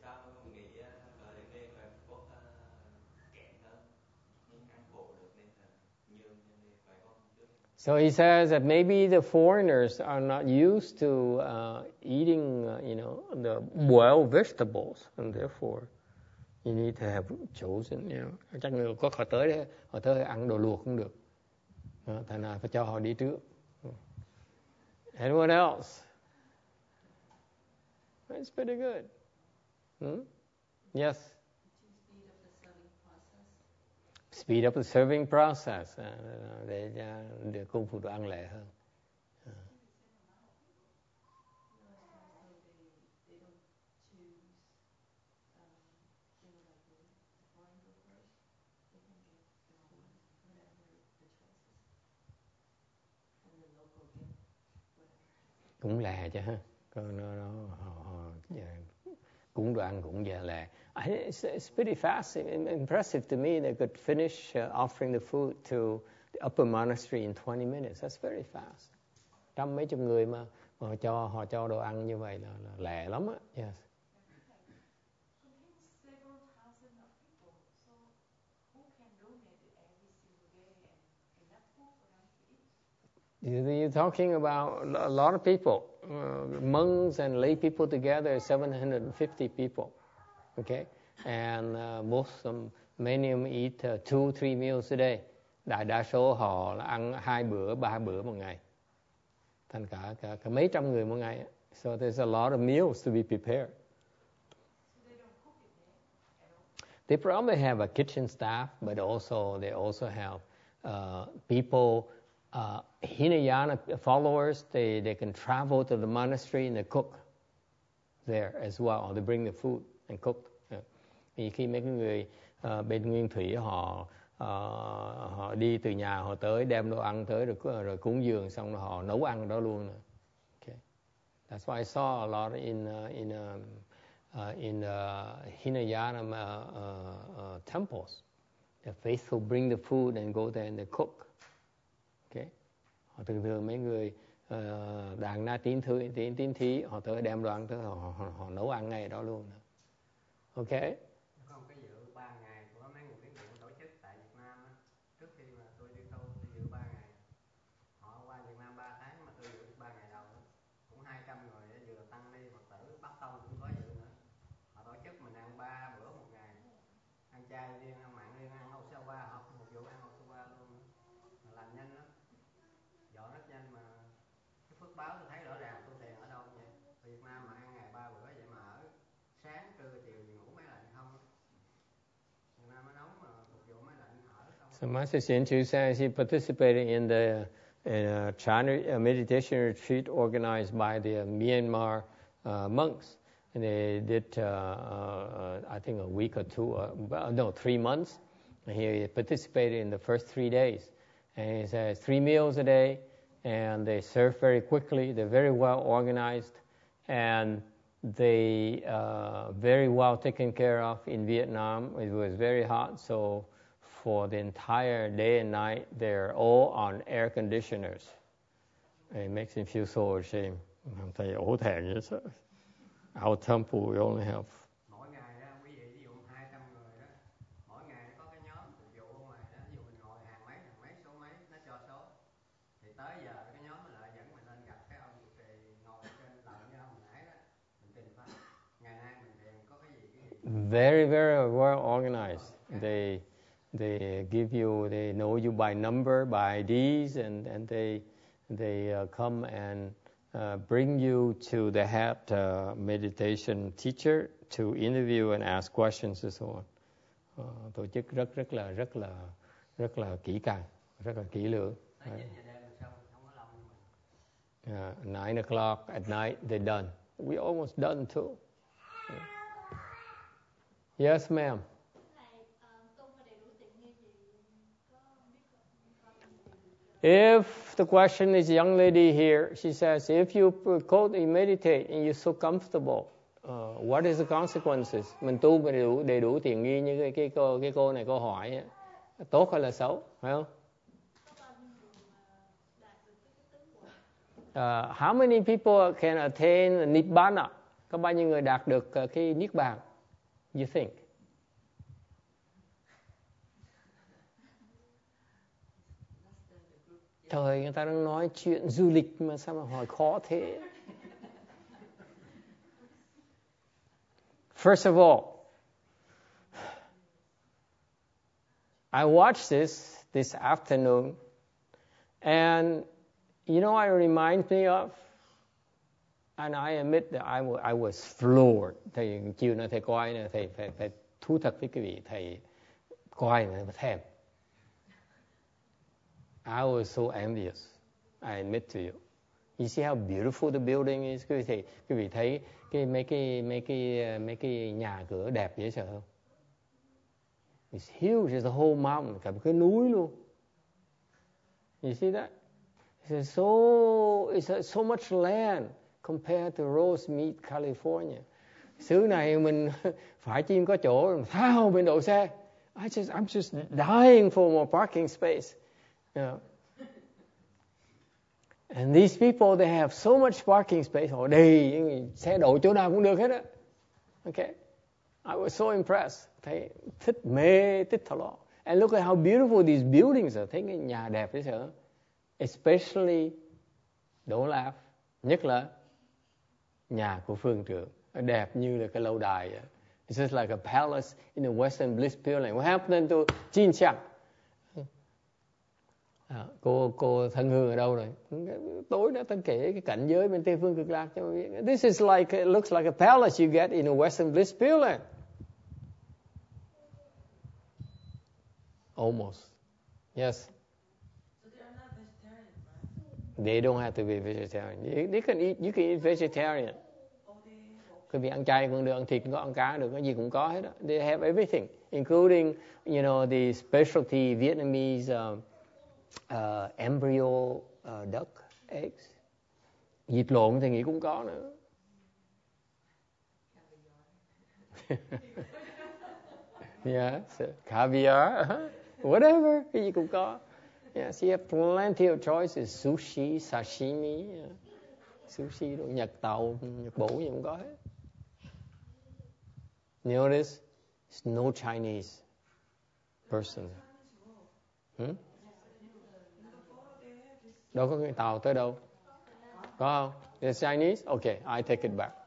So he says that maybe the foreigners are not used to eating, the boiled vegetables, and therefore you need to have chosen. Chắc người có họ tới ăn đồ luộc không được, thành ra phải cho họ đi trước. Anyone else? That's pretty good. Yes. Speed up the serving process để công phu đồ ăn lẹ hơn. Cũng lè chứ ha. Cũng đồ ăn cũng về lè. It's pretty fast, impressive to me. They could finish offering the food to the upper monastery in 20 minutes. That's very fast. Trăm mấy chục người mà họ cho đồ ăn như vậy là lẹ lắm á. Yes. You're talking about a lot of people, monks and lay people together, 750 people, okay? And many of them eat 2-3 meals a day. Đa số họ là ăn 2 bữa, 3 bữa một ngày. Thành cả mấy trăm người một ngày. So there's a lot of meals to be prepared. They probably have a kitchen staff, but they also have people. Hinayana followers, they can travel to the monastery and they cook there as well. Or they bring the food and cook. Vì khi mấy cái người bên Nguyên Thủy họ đi từ nhà họ tới đem đồ ăn tới rồi cúng dường xong rồi họ nấu ăn đó luôn. Okay. That's why I saw a lot in Hinayana temples. The faithful bring the food and go there and they cook. Okay. Họ thường mấy người đàn na tín thí họ tới đem đồ ăn tới họ nấu ăn ngay đó luôn. Okay. Có một cái dự 3 ngày của mấy người thiền viện tổ chức tại Việt Nam á. Trước khi mà tôi đi tu tôi dự 3 ngày. Họ qua Việt Nam 3 tháng mà tôi dự 3 ngày đầu đó. Cũng 200 người vừa tăng ni Phật tử Bắc Tông cũng có dự nữa. Họ tổ chức mình ăn 3 bữa một ngày. Ăn chay riêng, ăn mặn riêng, ăn Osawa, họ một vụ ăn Osawa luôn. Làm nhanh lắm. Dọn rất nhanh mà cái phước báo tôi thấy rõ ràng tu thiền ở đâu vậy. Ở Việt Nam mà ăn ngày 3 bữa vậy mà ở sáng, trưa, chiều gì ngủ máy lạnh không. Việt Nam nó nóng mà phục vụ máy lạnh ở không. So Master Hsien-Chu says he participated in a China meditation retreat organized by the Myanmar monks. And they did, I think, a week or 3 months. And he participated in the first 3 days. And he says 3 meals a day, and they serve very quickly. They're very well organized, and they very well taken care of in Vietnam. It was very hot, so for the entire day and night, they're all on air conditioners. And it makes him feel so ashamed. Thầy ổ thẹn vậy sao? Our temple, we only have. Mỗi ngày đó, quý vị ví dụ 200 người đó, mỗi ngày có cái nhóm phục vụ ở ngoài đó, ví dụ mình ngồi hàng mấy, số mấy, nó cho số. Thì tới giờ cái nhóm mình lại dẫn mình lên gặp cái ông trụ trì ngồi trên lầu như ông nãy đó, mình trình phát. Ngày nay mình thiền có cái gì. Very, very well organized. They know you by number, by IDs, and they come and bring you to the head meditation teacher to interview and ask questions and so on. Tổ chức rất là kỹ càng, rất là kỹ lưỡng. 9 o'clock at night they're done. We almost done too. Yes, ma'am. If the question is young lady here, she says, if you meditate and you're so comfortable, what is the consequences? Mình tu mà đầy đủ tiện nghi như cái cô này câu hỏi ấy, tốt hay là xấu, phải không? How many people can attain Nibbana? Có bao nhiêu người đạt được cái Niết Bàn? You think? Trời, người ta đang nói chuyện du lịch mà sao mà hỏi khó thế? First of all, I watched this afternoon, and you know what it reminds me of? And I admit that I was floored. Thầy chiều nay thầy coi này, thầy phải thú thật với quý vị, thầy coi này mà thèm. I was so envious. I admit to you. You see how beautiful the building is? Quý vị thấy mấy cái nhà cửa đẹp dễ sợ không? It's huge. It's a whole mountain, cả một cái núi luôn. You see that? It's so much land compared to Rosemead, California. Xứ này mình phải chim có chỗ 1,000 độ C. I'm just dying for more parking space. You know. And these people, they have so much parking space. Họ đi xe đậu chỗ nào cũng được hết á. Okay. I was so impressed. Thấy thích mê thích thở lọ. And look at how beautiful these buildings are. Thấy cái nhà đẹp thế sao? Especially, don't laugh, nhất là nhà của phương trưởng. Đẹp như là cái lâu đài. It's just like a palace in the Western Bliss Pure Land. What happened to Jin Xiang? Cô thân hương ở đâu rồi? Tối đó tôi kể cái cảnh giới bên Tây Phương Cực Lạc cho biết. This is like, it looks like a palace you get in a Western Bliss Pure Land. Almost. Yes. So they are not vegetarian, right? They don't have to be vegetarian. You can eat vegetarian. Quý vị ăn chay cũng được, ăn thịt cũng có, ăn cá được, cái gì cũng có hết đó. They have everything, including, you know, the specialty Vietnamese embryo duck eggs. Vịt lộn thì nghĩ cũng có nữa. Yeah, so caviar, whatever, cái gì cũng có. Yeah, so you have plenty of choices, sushi, sashimi, yeah. Sushi, đồ Nhật Tàu, Nhật Bổ gì cũng có hết. Notice, it's no Chinese person. Đâu có cái tàu tới đâu? Có không? It's Chinese? Okay, I take it back.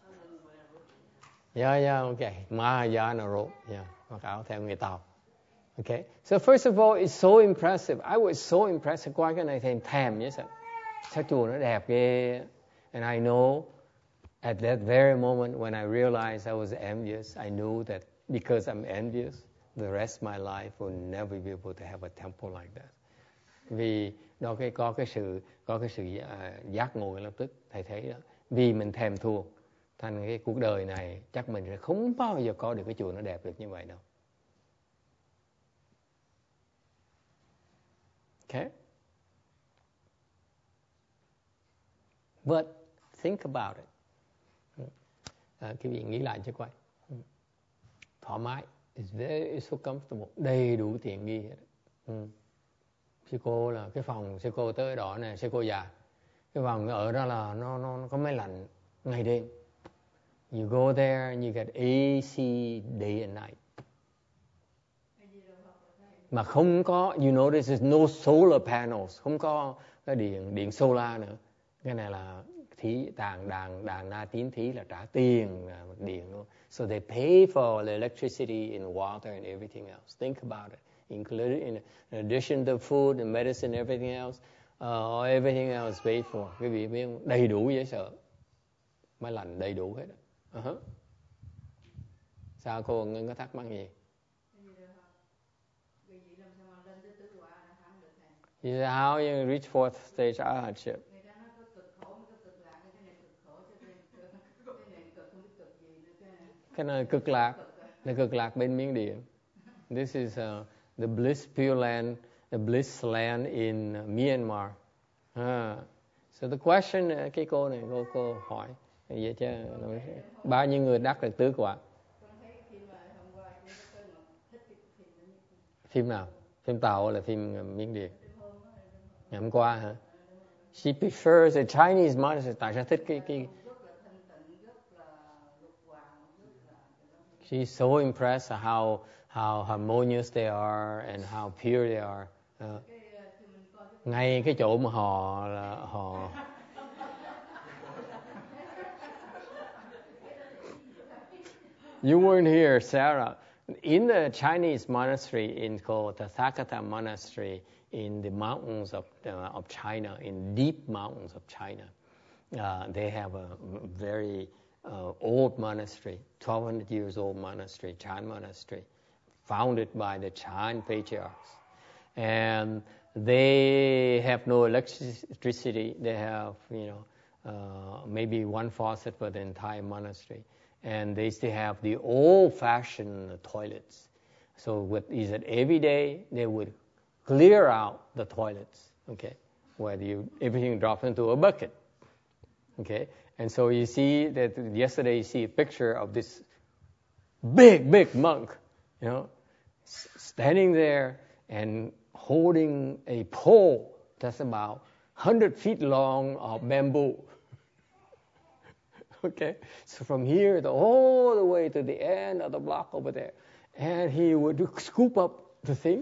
Yeah, okay. Mahayana robe, yeah. Mặc áo theo người Tàu. Okay. So first of all, it's so impressive. I was so impressed. Qua cái này thèm nhé sao? Sao chùa nó đẹp ghê. And I know at that very moment when I realized I was envious, I knew that because I'm envious, the rest of my life will never be able to have a temple like that. Vì đó có cái sự giác ngộ lập tức thầy thấy đó. Vì mình thèm thuồng, thành cái cuộc đời này chắc mình sẽ không bao giờ có được cái chùa nó đẹp được như vậy đâu. Okay? But think about it. Cái vị nghĩ lại cho coi. Thoải mái. It's so comfortable. Đầy đủ tiện nghi hết. Sư cô là cái phòng sư cô tới đó này, sư cô già. Cái phòng ở đó là nó có máy lạnh ngày đêm. You go there and you get AC day and night. Mà không có, you notice there's no solar panels, không có cái điện solar nữa. Cái này là đàn Na Tín Thí là trả tiền điện luôn. So they pay for the electricity and water and everything else. Think about it. Included in addition to food and medicine, everything else, everything else paid for. Quý vị biết đầy đủ dễ sợ. Máy lạnh đầy đủ hết. Sao cô Ngân có thắc mắc gì? How you reach fourth stage arhatship? Cái này cực lạc, là cực lạc bên Miến Điện. This is the Bliss Pure Land, the Bliss Land in Myanmar. So the question, cái cô này, cô hỏi, vậy chứ, bao nhiêu người đắc được tứ quả? Phim nào? Phim Tàu hay là phim Miến Điện? Ngày hôm qua hả? She prefers a Chinese monastery. Tại sao thích cái She's so impressed at how harmonious they are and how pure they are. Ngay cái chỗ mà họ You weren't here, Sarah. In the Chinese monastery called the Tathagata Monastery in the mountains of China, in deep mountains of China, they have a very old monastery, 1,200 years old monastery, Chan Monastery, founded by the Chan patriarchs. And they have no electricity. They have, maybe one faucet for the entire monastery. And they still have the old-fashioned toilets. So every day they would clear out the toilets, okay? where everything drops into a bucket. Okay, and so you see that yesterday you see a picture of this big monk, standing there and holding a pole that's about 100 feet long of bamboo. Okay, so from here all the way to the end of the block over there, and he would scoop up the thing,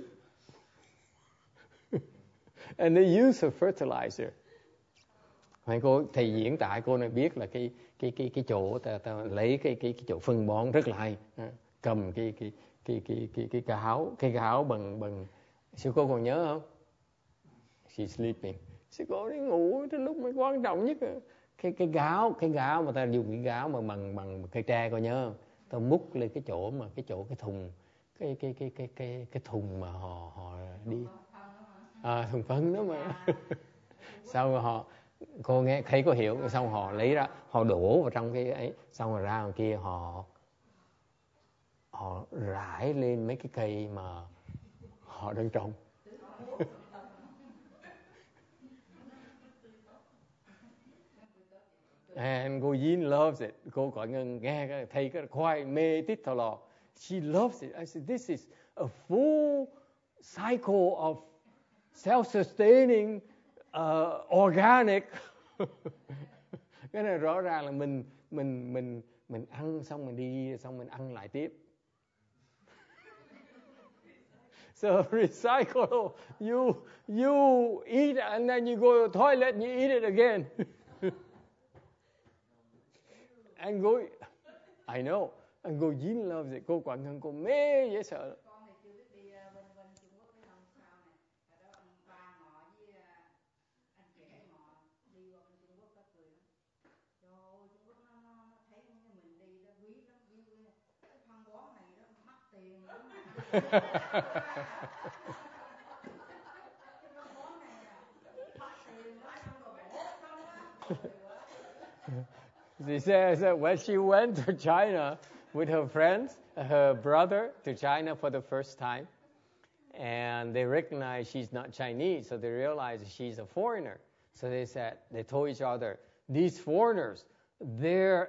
and they use a fertilizer. Thầy diễn tại cô này biết là cái chỗ ta lấy cái chỗ phân bón rất là hay. Cầm cái gáo bằng sư cô còn nhớ không? She's sleeping. Sư cô đi ngủ tới lúc mới quan trọng nhất. Cái gáo mà ta dùng cái gáo mà bằng cây tre, coi nhớ không? Ta múc lên cái thùng cái thùng mà họ đi thùng phấn đó mà. Sau rồi cô nghe thấy có hiểu, xong họ lấy ra, họ đổ vào trong cái ấy, xong rồi ra ngoài kia họ rải lên mấy cái cây mà họ đang trồng. And cô Yin loves it. Cô gọi nghe thầy cái khoai mê tít thò lò. She loves it. I said this is a full cycle of self-sustaining, organic. Cái này rõ ràng là mình ăn xong mình đi, xong mình ăn lại tiếp. So recycle. You eat and then you go to the toilet and you eat it again. And go, I know. And go Yin loves it. Cô Quảng Hưng cô mê dễ sợ. Con thì chưa biết đi bên Trung Quốc cái năm sau này. Ở đó ông ba ngọ với anh chị hai ngọ đi qua bên Trung Quốc có cười lắm. Trời ơi, Trung Quốc nó thấy như mình đi nó quý lắm, view cái phân bón này nó mắc tiền lắm. Cái phân bón này mắc tiền quá, xong rồi bổ không á. She says that when she went to China with her friends, her brother to China for the first time, and they recognized she's not Chinese, so they realized she's a foreigner. So they told each other, these foreigners, their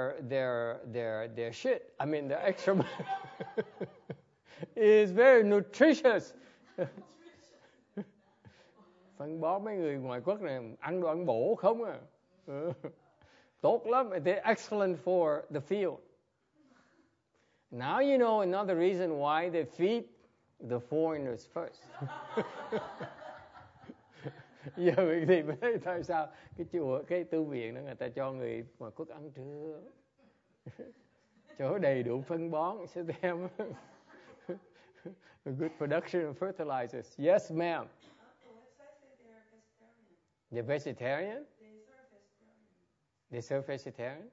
shit, I mean the extra is very nutritious. Phân bón mấy người ngoại quốc này ăn đồ ăn bổ không à. Tốt lắm, they're excellent for the field. Now you know another reason why they feed the foreigners first. Giờ thì biết tại sao cái tu viện đó người ta cho người ngoại quốc ăn trưa. Chỗ đầy đủ phân bón sẽ đem a good production of fertilizers. Yes, ma'am. They're vegetarian? They serve vegetarian?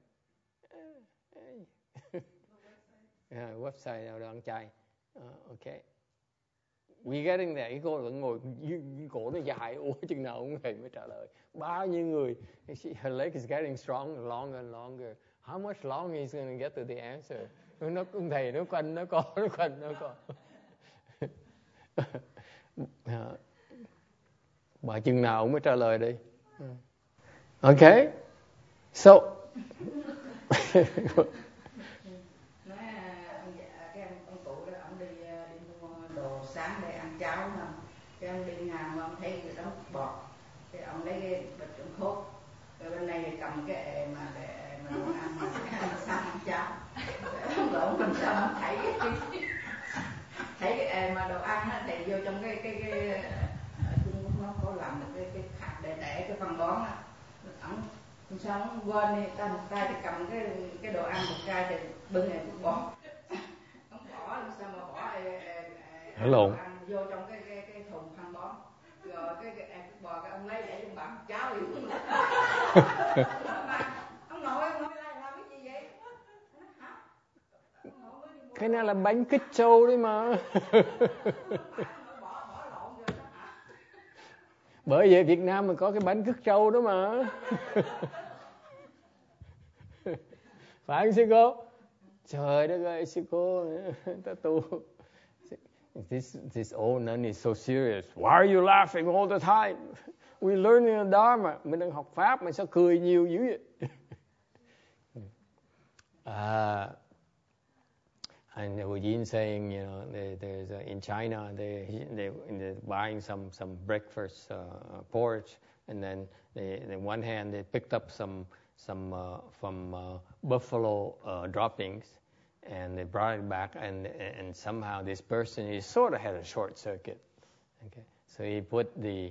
Website nào đó ăn chay. Okay. We getting there. Cái cô vẫn ngồi, cổ nó dài, chừng nào ông thầy mới trả lời. Bao nhiêu người, her leg is getting stronger, longer and longer. How much longer is going to get to the answer? Ông thầy nó quanh, nó co. Bà chừng nào ông mới trả lời đi. Okay. So ông cụ đó, ông đi mua đồ sáng để ăn cháo mà, cái ông đi ngang ông thấy cái đống bọt, cái ông lấy cái bịch ông khốt, rồi bên này thì cầm cái ề mà để mà đồ ăn sáng ăn cháo, ông lộn bên trong ông thấy cái ề mà đồ ăn á, thì vô trong cái Trung Quốc nó có làm một cái khắc để cái phân bón á, ông sao ông quên đi, ta một tay thì cầm cái đồ ăn, một tay thì bưng này cũng bỏ, ông bỏ làm sao mà bỏ lộn ăn vô trong cái thùng phân bón, rồi cái bò cái ông lấy để trong bảng cháo gì cũng ông nội lại làm cái gì vậy? Hả? Cái này là bánh kích trâu đấy mà. Bỏ lộn rồi đó hả? Bởi vậy Việt Nam mình có cái bánh kích trâu đó mà. Phải không sư cô? Trời đất ơi sư cô, ta tu. This old nun is so serious. Why are you laughing all the time? We learning the Dharma. Mình đang học Pháp mà sao cười nhiều dữ vậy? And Eugene saying, you know, there's in China, they're buying some breakfast porridge, and then on one hand they picked up some from buffalo droppings, and they brought it back, and somehow this person, he sort of had a short circuit. Okay, so he put the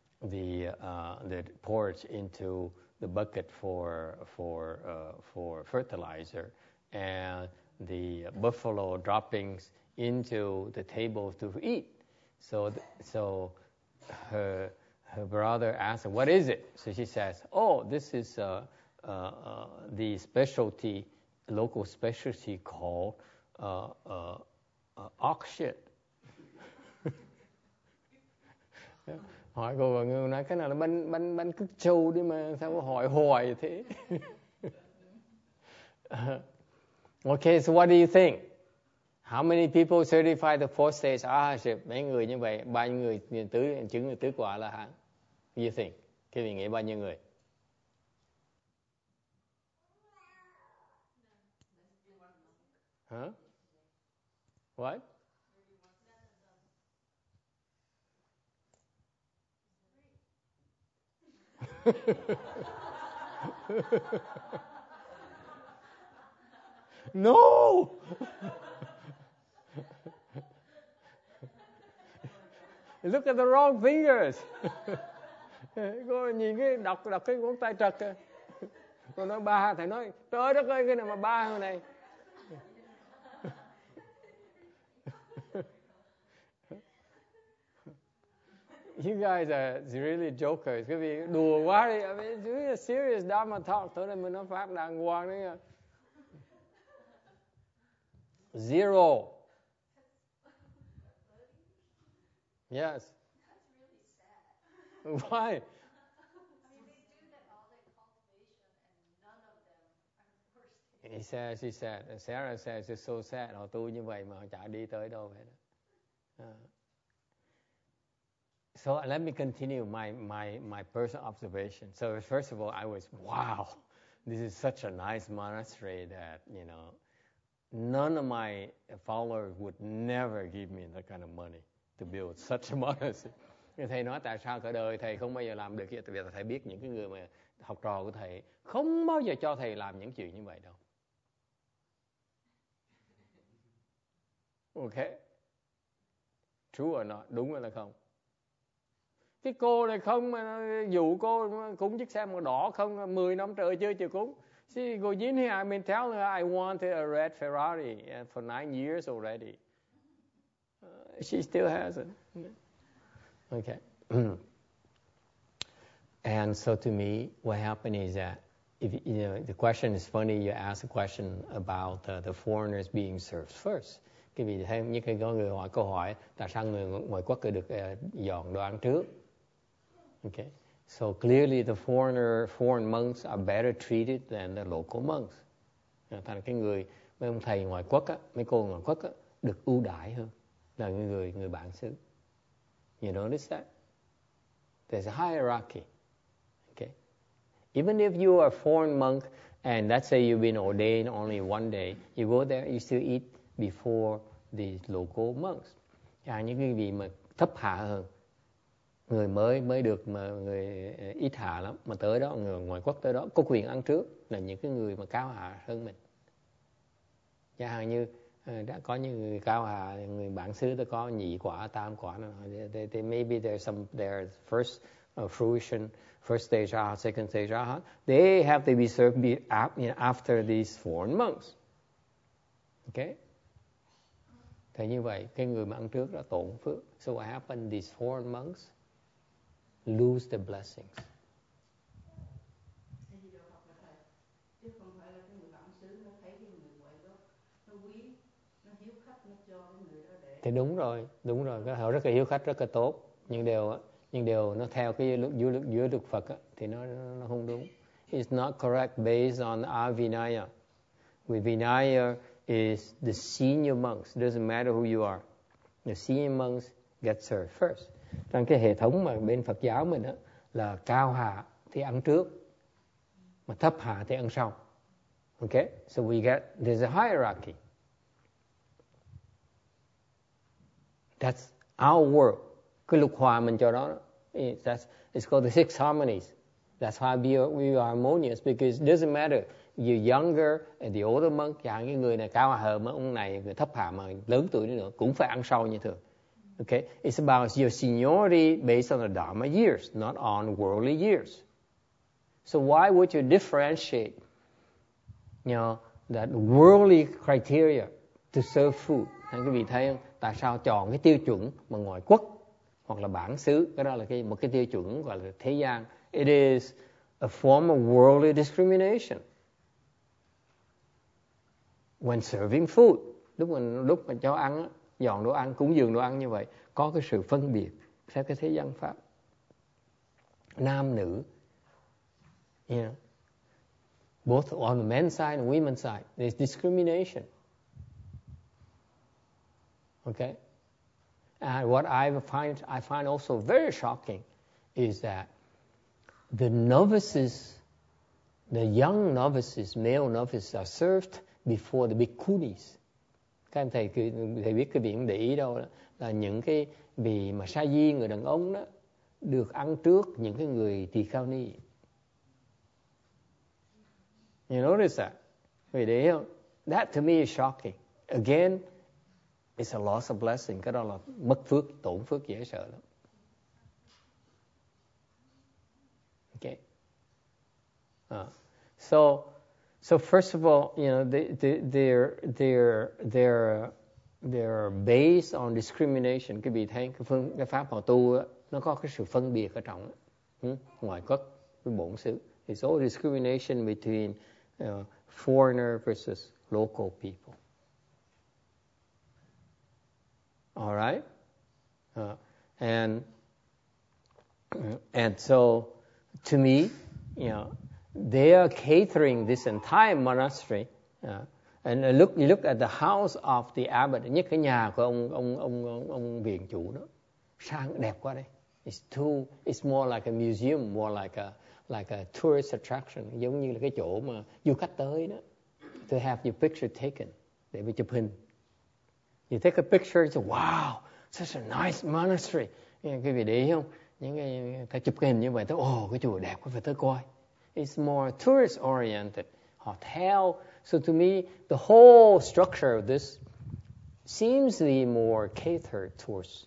porridge into the bucket for fertilizer, and the buffalo droppings into the table to eat. So her brother asked her, "What is it?" So she says, "Oh, this is the specialty, local specialty called ox shit." Hỏi cô, và người nói cái nào là bánh cứt trâu đi mà sao có hỏi hoài thế? Okay, so what do you think? How many people certify the fourth stage arahantship? Mấy người như vậy, bao nhiêu người chứng người tứ quả là hạng? Do you think? Cái vị nghĩ bao nhiêu người? Huh? What? No. Look at the wrong fingers. Cô nhìn cái đọc cái ngón tay trật kìa. Cô nói 3, thầy nói trời đất ơi, cái này mà 3 hồi này. You guys are really jokers. Cái vị đùa quá đi. I mean, it's really a serious Dharma talk. Tối nay mình nói pháp đàng hoàng đấy nha. 0. Yes. That's really sad. Why? I mean, they do that all their cultivation, and none of them are first. She said, Sarah says it's so sad. Họ tu như vậy mà họ chả đi tới đâu hết. So let me continue my personal observation. So first of all, I was, wow, this is such a nice monastery that, you know, none of my followers would never give me that kind of money to build such a monastery. Thầy nói tại sao cả đời thầy không bao giờ làm được vậy? Tại vì thầy biết những cái người mà học trò của thầy không bao giờ cho thầy làm những chuyện như vậy đâu. Okay. True or not? Đúng hay là không? Cái cô này không mà dụ cô cúng chiếc xe màu đỏ không, 10 năm trời chưa chịu cúng. She goes in here, I've been telling her I wanted a red Ferrari for 9 years already. She still hasn't. Okay. And so to me, what happened is that, if you know, the question is funny. You ask a question about the foreigners being served first. Cái vì theo như cái người hỏi câu hỏi, tại sao người ngoại quốc được dọn đồ ăn trước? Okay. So clearly the foreign monks are better treated than the local monks. Thành cái mấy ông thầy ngoại quốc á, mấy cô ngoại quốc á, được ưu đãi hơn là người bản xứ. You notice that? There's a hierarchy. Okay. Even if you are a foreign monk and let's say you've been ordained only one day, you go there, you still eat before the local monks. Những cái vị mà thấp hạ hơn, người mới được mà người ít hạ lắm mà tới đó, người ngoại quốc tới đó có quyền ăn trước là những cái người mà cao hạ hơn mình. Chẳng hạn như đã có những người cao hạ, người bản xứ đã có nhị quả, tam quả, they maybe their first fruition, first stage arhat, second stage arhat, they have to be served after these foreign monks. Okay. Thế như vậy, cái người mà ăn trước đã tổn phước. So what happened? These foreign monks lose their blessings. Thì đúng rồi, họ rất là hiếu khách, rất là tốt. Nhưng điều nó theo cái dưới luật Phật á, thì nó không đúng. It's not correct based on our Vinaya. With Vinaya is the senior monks. It doesn't matter who you are. The senior monks get served first. Trong cái hệ thống mà bên Phật giáo mình á, là cao hạ thì ăn trước, mà thấp hạ thì ăn sau. Okay, so there's a hierarchy. That's our world. Cái luật hòa mình cho đó, it's called the six harmonies. That's why we are harmonious, because it doesn't matter you're younger and the older monk, chẳng cái người này cao hạ mà ông này người thấp hạ mà lớn tuổi nữa cũng phải ăn sau như thường. Okay, it's about your seniority based on the Dharma years, not on worldly years. So why would you differentiate, that worldly criteria to serve food? Quý vị thấy không? Tại sao chọn cái tiêu chuẩn mà ngoại quốc hoặc là bản xứ? Cái đó là một cái tiêu chuẩn gọi là thế gian. It is a form of worldly discrimination. When serving food, lúc mà cho ăn, dọn đồ ăn, cúng dường đồ ăn như vậy, có cái sự phân biệt theo cái thế gian pháp. Nam nữ, both on the men's side and women's side, there's discrimination. Okay? And what I find also very shocking is that the novices, the young novices, male novices, are served before the bhikkhunis. Các anh thầy biết cái việc để ý đâu, là những cái vị mà sa di, người đàn ông đó, được ăn trước những cái người tỳ kheo ni. You notice that? Vì để ý không? That to me is shocking. Again, it's a loss of blessing. Cái đó là mất phước, tổn phước dễ sợ lắm. Okay. So first of all, they're based on discrimination. Cái vị thấy cái pháp họ tu đó, nó có cái sự phân biệt ở trong đó. Ngoại quốc với bổn xứ. It's all discrimination between foreigner versus local people. All right? And so, to me, they are catering this entire monastery. And you look at the house of the abbot, nhất cái nhà của ông viện chủ đó, sang đẹp quá đây. It's more like a museum, more like a tourist attraction, giống như là cái chỗ mà du khách tới đó, to have your picture taken, để bị chụp hình. You take a picture, you say, wow, such a nice monastery. Cái vị để ý không? Những cái ta chụp cái hình như vậy, tới cái chùa đẹp quá, phải tới coi. It's more tourist oriented. Hotel. So to me, the whole structure of this seems to be more catered towards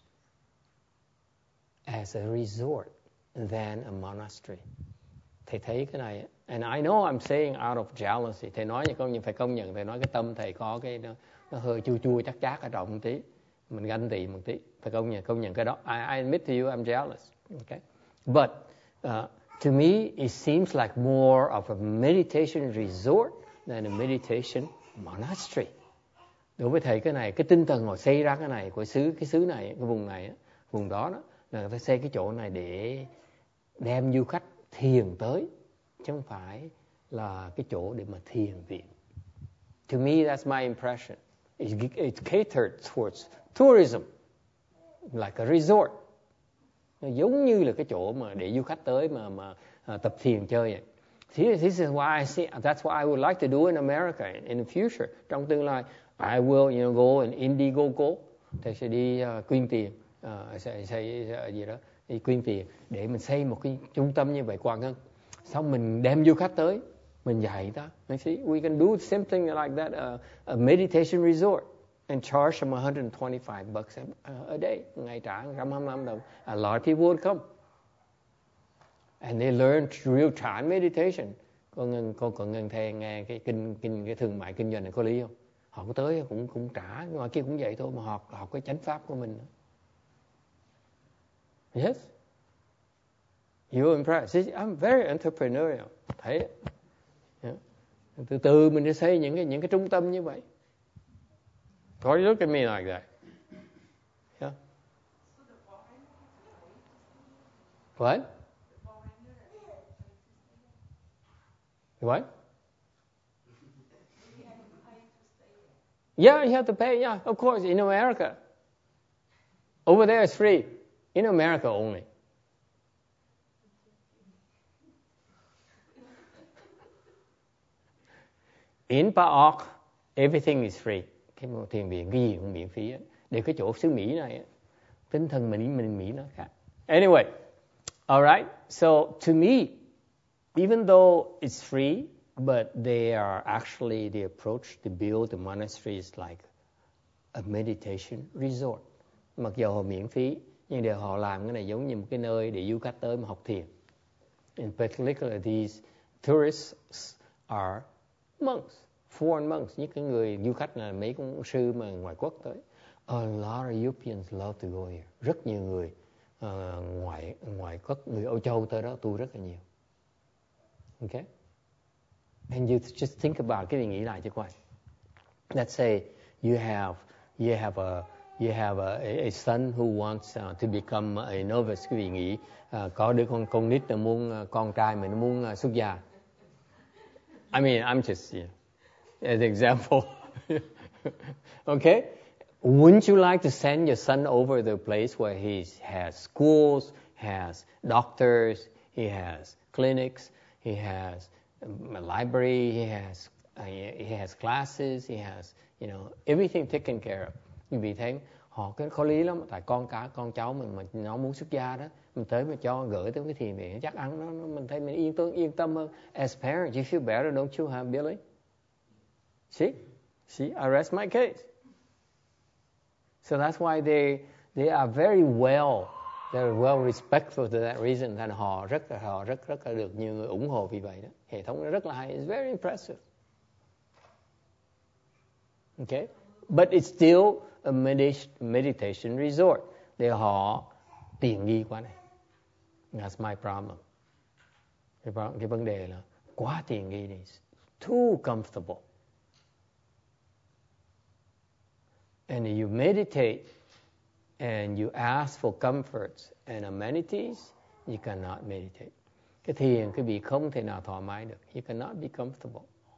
as a resort than a monastery. Thầy thấy cái này, and I know I'm saying out of jealousy. Thầy nói như phải công nhận, thầy nói cái tâm thầy có cái nó hơi chua chắc ở trong một tí, mình ganh tị một tí, phải công nhận cái đó. I admit to you I'm jealous. Okay, but to me it seems like more of a meditation resort than a meditation monastery. Đối với thầy cái này, cái tinh thần họ xây ra cái này của cái xứ này, cái vùng này, vùng đó là người ta xây cái chỗ này để đem du khách thiền tới, chứ không phải là cái chỗ để mà thiền viện. To me, that's my impression. It's catered towards tourism, like a resort. Nó giống như là cái chỗ mà để du khách tới mà tập thiền chơi vậy. This is why I see. That's what I would like to do in America in the future. Trong tương lai, I will, go in Indiegogo. Thầy sẽ đi quyên tiền, xây gì đó, đi quyên tiền để mình xây một cái trung tâm như vậy, Quang Ngân. Xong mình đem du khách tới, mình dạy ta. You see, we can do something like that, a meditation resort, and charge them $125 a day. Ngày trả $125. A lot of people would come. And they learn real time meditation. Con Ngân thầy nghe cái thương mại kinh doanh này có lý không? Họ có tới cũng trả, ngoài kia cũng vậy thôi, mà học cái chánh pháp của mình. Yes. You're impressed. I'm very entrepreneurial. Thấy. Yeah. Từ từ mình sẽ xây những cái trung tâm như vậy. Why you look at me like that? Yeah. What? What? Yeah, you have to pay. Yeah, of course. In America, over there it's free. In America only. In PAOK, everything is free. Cái thiền viện cái gì cũng miễn phí á. Để cái chỗ xứ Mỹ này á, tinh thần mình Mỹ nó khác. Anyway, alright. So to me, even though it's free, but they are actually the approach to build the monastery is like a meditation resort. Mặc dù họ miễn phí, nhưng để họ làm cái này giống như một cái nơi để du khách tới mà học thiền. In particular, these tourists are monks, foreign monks. Những cái người du khách là mấy con sư mà ngoại quốc tới. A lot of Europeans love to go here. Rất nhiều người ngoại quốc, người Âu Châu tới đó tu rất là nhiều. Okay? And you just think about cái gì nghĩ lại cho coi. Let's say you have a son who wants to become a novice. Quý vị nghĩ có đứa con nít là muốn con trai mình nó muốn xuất gia. I mean, I'm just as an example. Okay? Wouldn't you like to send your son over the place where he has schools, has doctors, he has clinics, he has a library, he has classes, he has everything taken care of. Vì thế họ có lý lắm, tại con cháu mình mà nó muốn xuất gia đó, mình tới mà cho gửi tới cái thiền viện chắc ăn nó mình thấy mình yên tâm hơn. As parents, you feel better, don't you, huh, Billy? See, I rest my case. So that's why they are very well respectful to that reason. Thành họ rất là được nhiều người ủng hộ vì vậy đó. Hệ thống nó rất là hay. It's very impressive. Okay, but it's still a meditation resort. Để họ tiện nghi quá này. That's my problem. Cái vấn đề là quá tiện nghi này. Too comfortable. And you meditate and you ask for comforts and amenities, you cannot meditate. Cái thiền, cái vị không thể nào thoải mái được. You cannot be comfortable.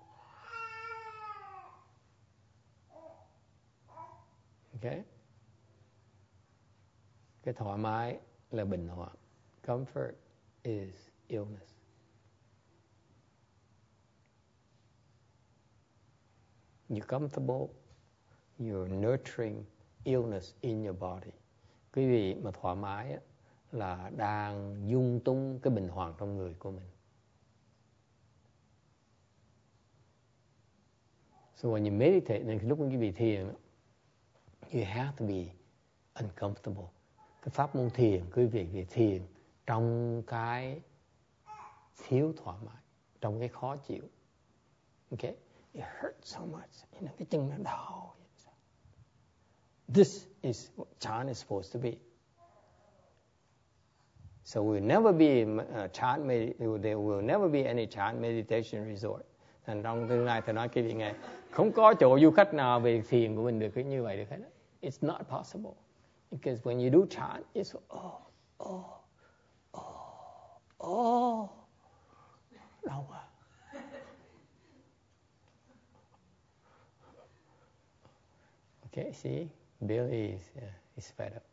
Okay? Cái thoải mái là bệnh hoạn. Comfort is illness. You're comfortable, you're nurturing illness in your body. Quý vị mà thoải mái á, là đang dung tung cái bệnh hoạn trong người của mình. So when you meditate, nên lúc quý vị thiền, you have to be uncomfortable. Cái pháp môn thiền, quý vị về thiền trong cái thiếu thoải mái, trong cái khó chịu. Okay? It hurts so much. Cái chân nó đau. This is what chant is supposed to be. So there will never be any chant meditation resort. Thành trong tương lai tôi nói cái vị nghe, không có chỗ du khách nào về thiền của mình được như vậy được hết. It's not possible. Because when you do chant, it's đau quá. Okay, see? Billy is fed up.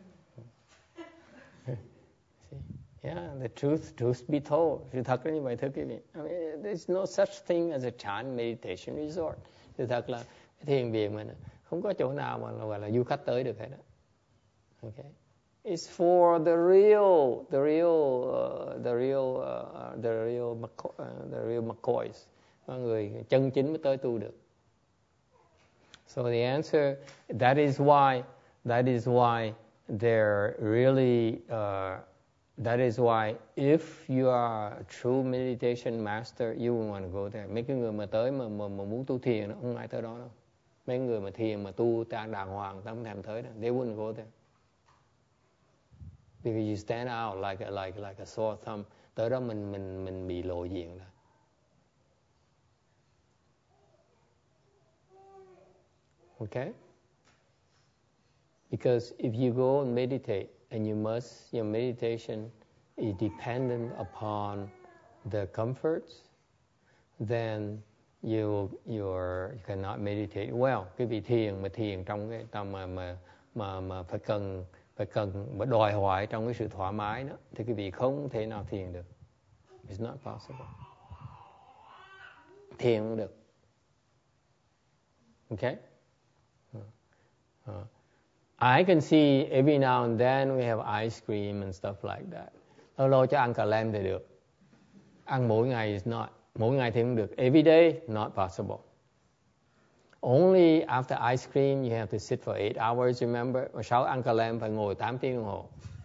See? Yeah, the truth be told. Sự thật là như vậy thưa quý vị. I mean, there's no such thing as a chant meditation resort. Sự thật là thiền viện mình không có chỗ nào mà gọi là du khách tới được hết đó. Okay. It's for the real McCoys, người chân chính mới tới tu được. So the answer, that is why they're really, that is why if you are a true meditation master, you will want to go there. Mấy cái người mà tới mà muốn tu thiền, không ai tới đó đâu. Mấy người mà thiền mà tu đàng hoàng, ta không thèm tới đâu. They wouldn't go there. Because you stand out like a sore thumb. Tới đó mình bị lộ diện rồi. Okay? Because if you go and meditate, and your meditation is dependent upon the comforts, then you cannot meditate well. Cái vị thiền trong cái tâm mà phải cần đòi hỏi trong cái sự thoải mái đó, thì cái vị không thể nào thiền được. It's not possible. Thiền không được. Okay? I can see every now and then we have ice cream and stuff like that. Lâu lâu cho ăn cà lem thì được. Ăn mỗi ngày is not. Mỗi ngày thì không được. Every day, not possible. Only after ice cream you have to sit for 8 hours, remember? Và sau ăn cà lem phải ngồi 8 tiếng đồng hồ.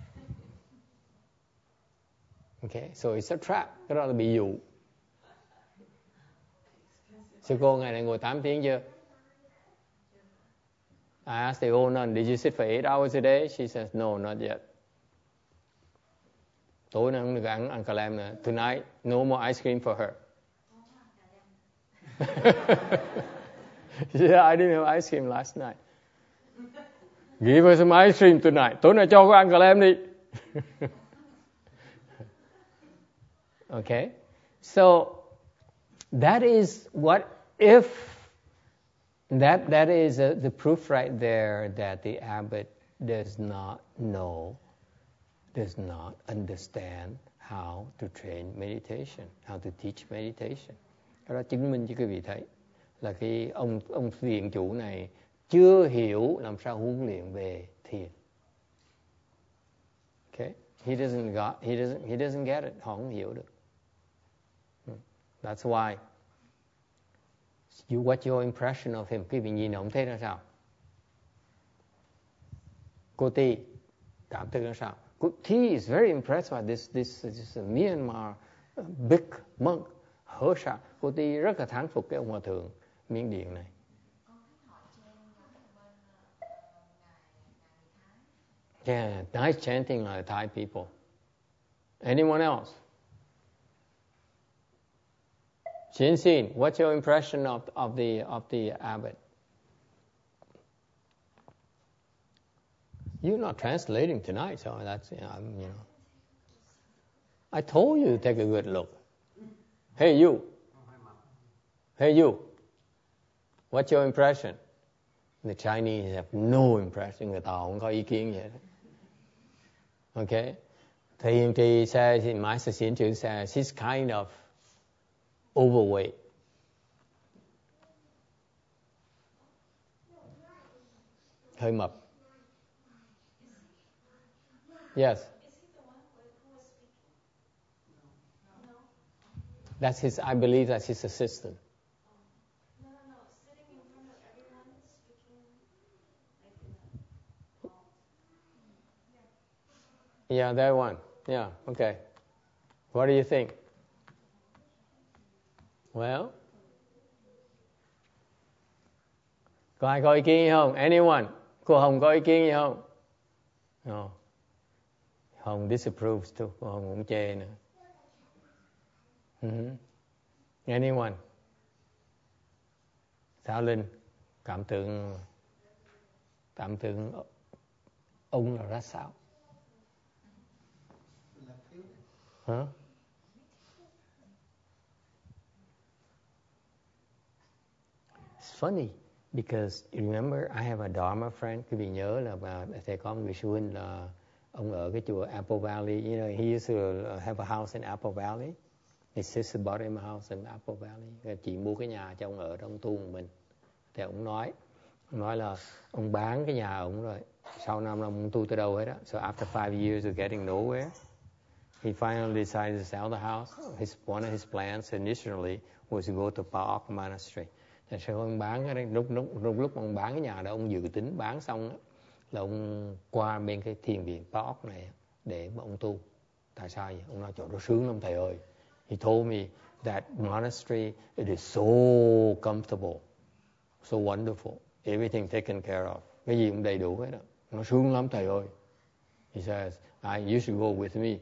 Okay, so it's a trap. Cái đó là bị dụ. Sư cô ngày này ngồi 8 tiếng chưa? I asked the old nun, did you sit for 8 hours a day? She says, no, not yet. Tối nay không được ăn cà lem nữa. Tonight, no more ice cream for her. Yeah, I didn't have ice cream last night. Give her some ice cream tonight. Tối nay cho cô ăn cà lem đi. Okay? So, that is what if that is the proof right there that the abbot does not know, does not understand how to train meditation, how to teach meditation. Đó chứng minh cho quý vị thấy là cái ông viện chủ này chưa hiểu làm sao huấn luyện về thiền. Okay? He doesn't get it. Họ không hiểu được. That's why. What's your impression of him? Quý vị nhìn ông thấy ra sao? Cô Ti cảm thấy ra sao? He is very impressed by this Myanmar big monk. Hở sao? Cô Ti rất là thán phục cái ông hòa thượng Miến Điện này. Yeah, nice chanting like Thai people. Anyone else? Xin, what's your impression of the abbot? You're not translating tonight, so that's I told you to take a good look. Hey you. What's your impression? The Chinese have no impression. Người ta không có ý kiến gì hết. Okay? Thì Trì says, Master Xin Chữ says, he's kind of overweight. Hơi mập. Yes. Is he the one who was speaking? No. That's his. I believe that's his assistant. No. Sitting in front of everyone, speaking like in a hall. Yeah, that one. Yeah. Okay. What do you think? Well, có ai có ý kiến gì không? Anyone? Cô Hồng có ý kiến gì không? No. Hồng disapproves too. Cô Hồng cũng chê nữa. Anyone? Thảo Linh cảm tưởng ông là ra sao? Huh? It's funny because you remember I have a Dharma friend. Quý vị nhớ là thầy có một người sư huynh là ông ở cái chùa Apple Valley. You know, he used to have a house in Apple Valley. His sister bought him a house in Apple Valley. Chị mua cái nhà cho ông ở trong tu của mình. Thì ông nói là ông bán cái nhà ông rồi. Sau 5 năm ông tu tới đâu hết á. So after 5 years of getting nowhere, he finally decided to sell the house. One of his plans initially was to go to Pa-ok Monastery. Tại sao ông bán cái lúc ông bán cái nhà đó, ông dự tính bán xong đó, là ông qua bên cái thiền viện Pa-ok này để mà ông tu. Tại sao vậy? Ông nói chỗ đó sướng lắm thầy ơi. He told me that monastery, it is so comfortable, so wonderful, everything taken care of. Cái gì cũng đầy đủ hết đó. Nó sướng lắm thầy ơi. He says, you should go with me.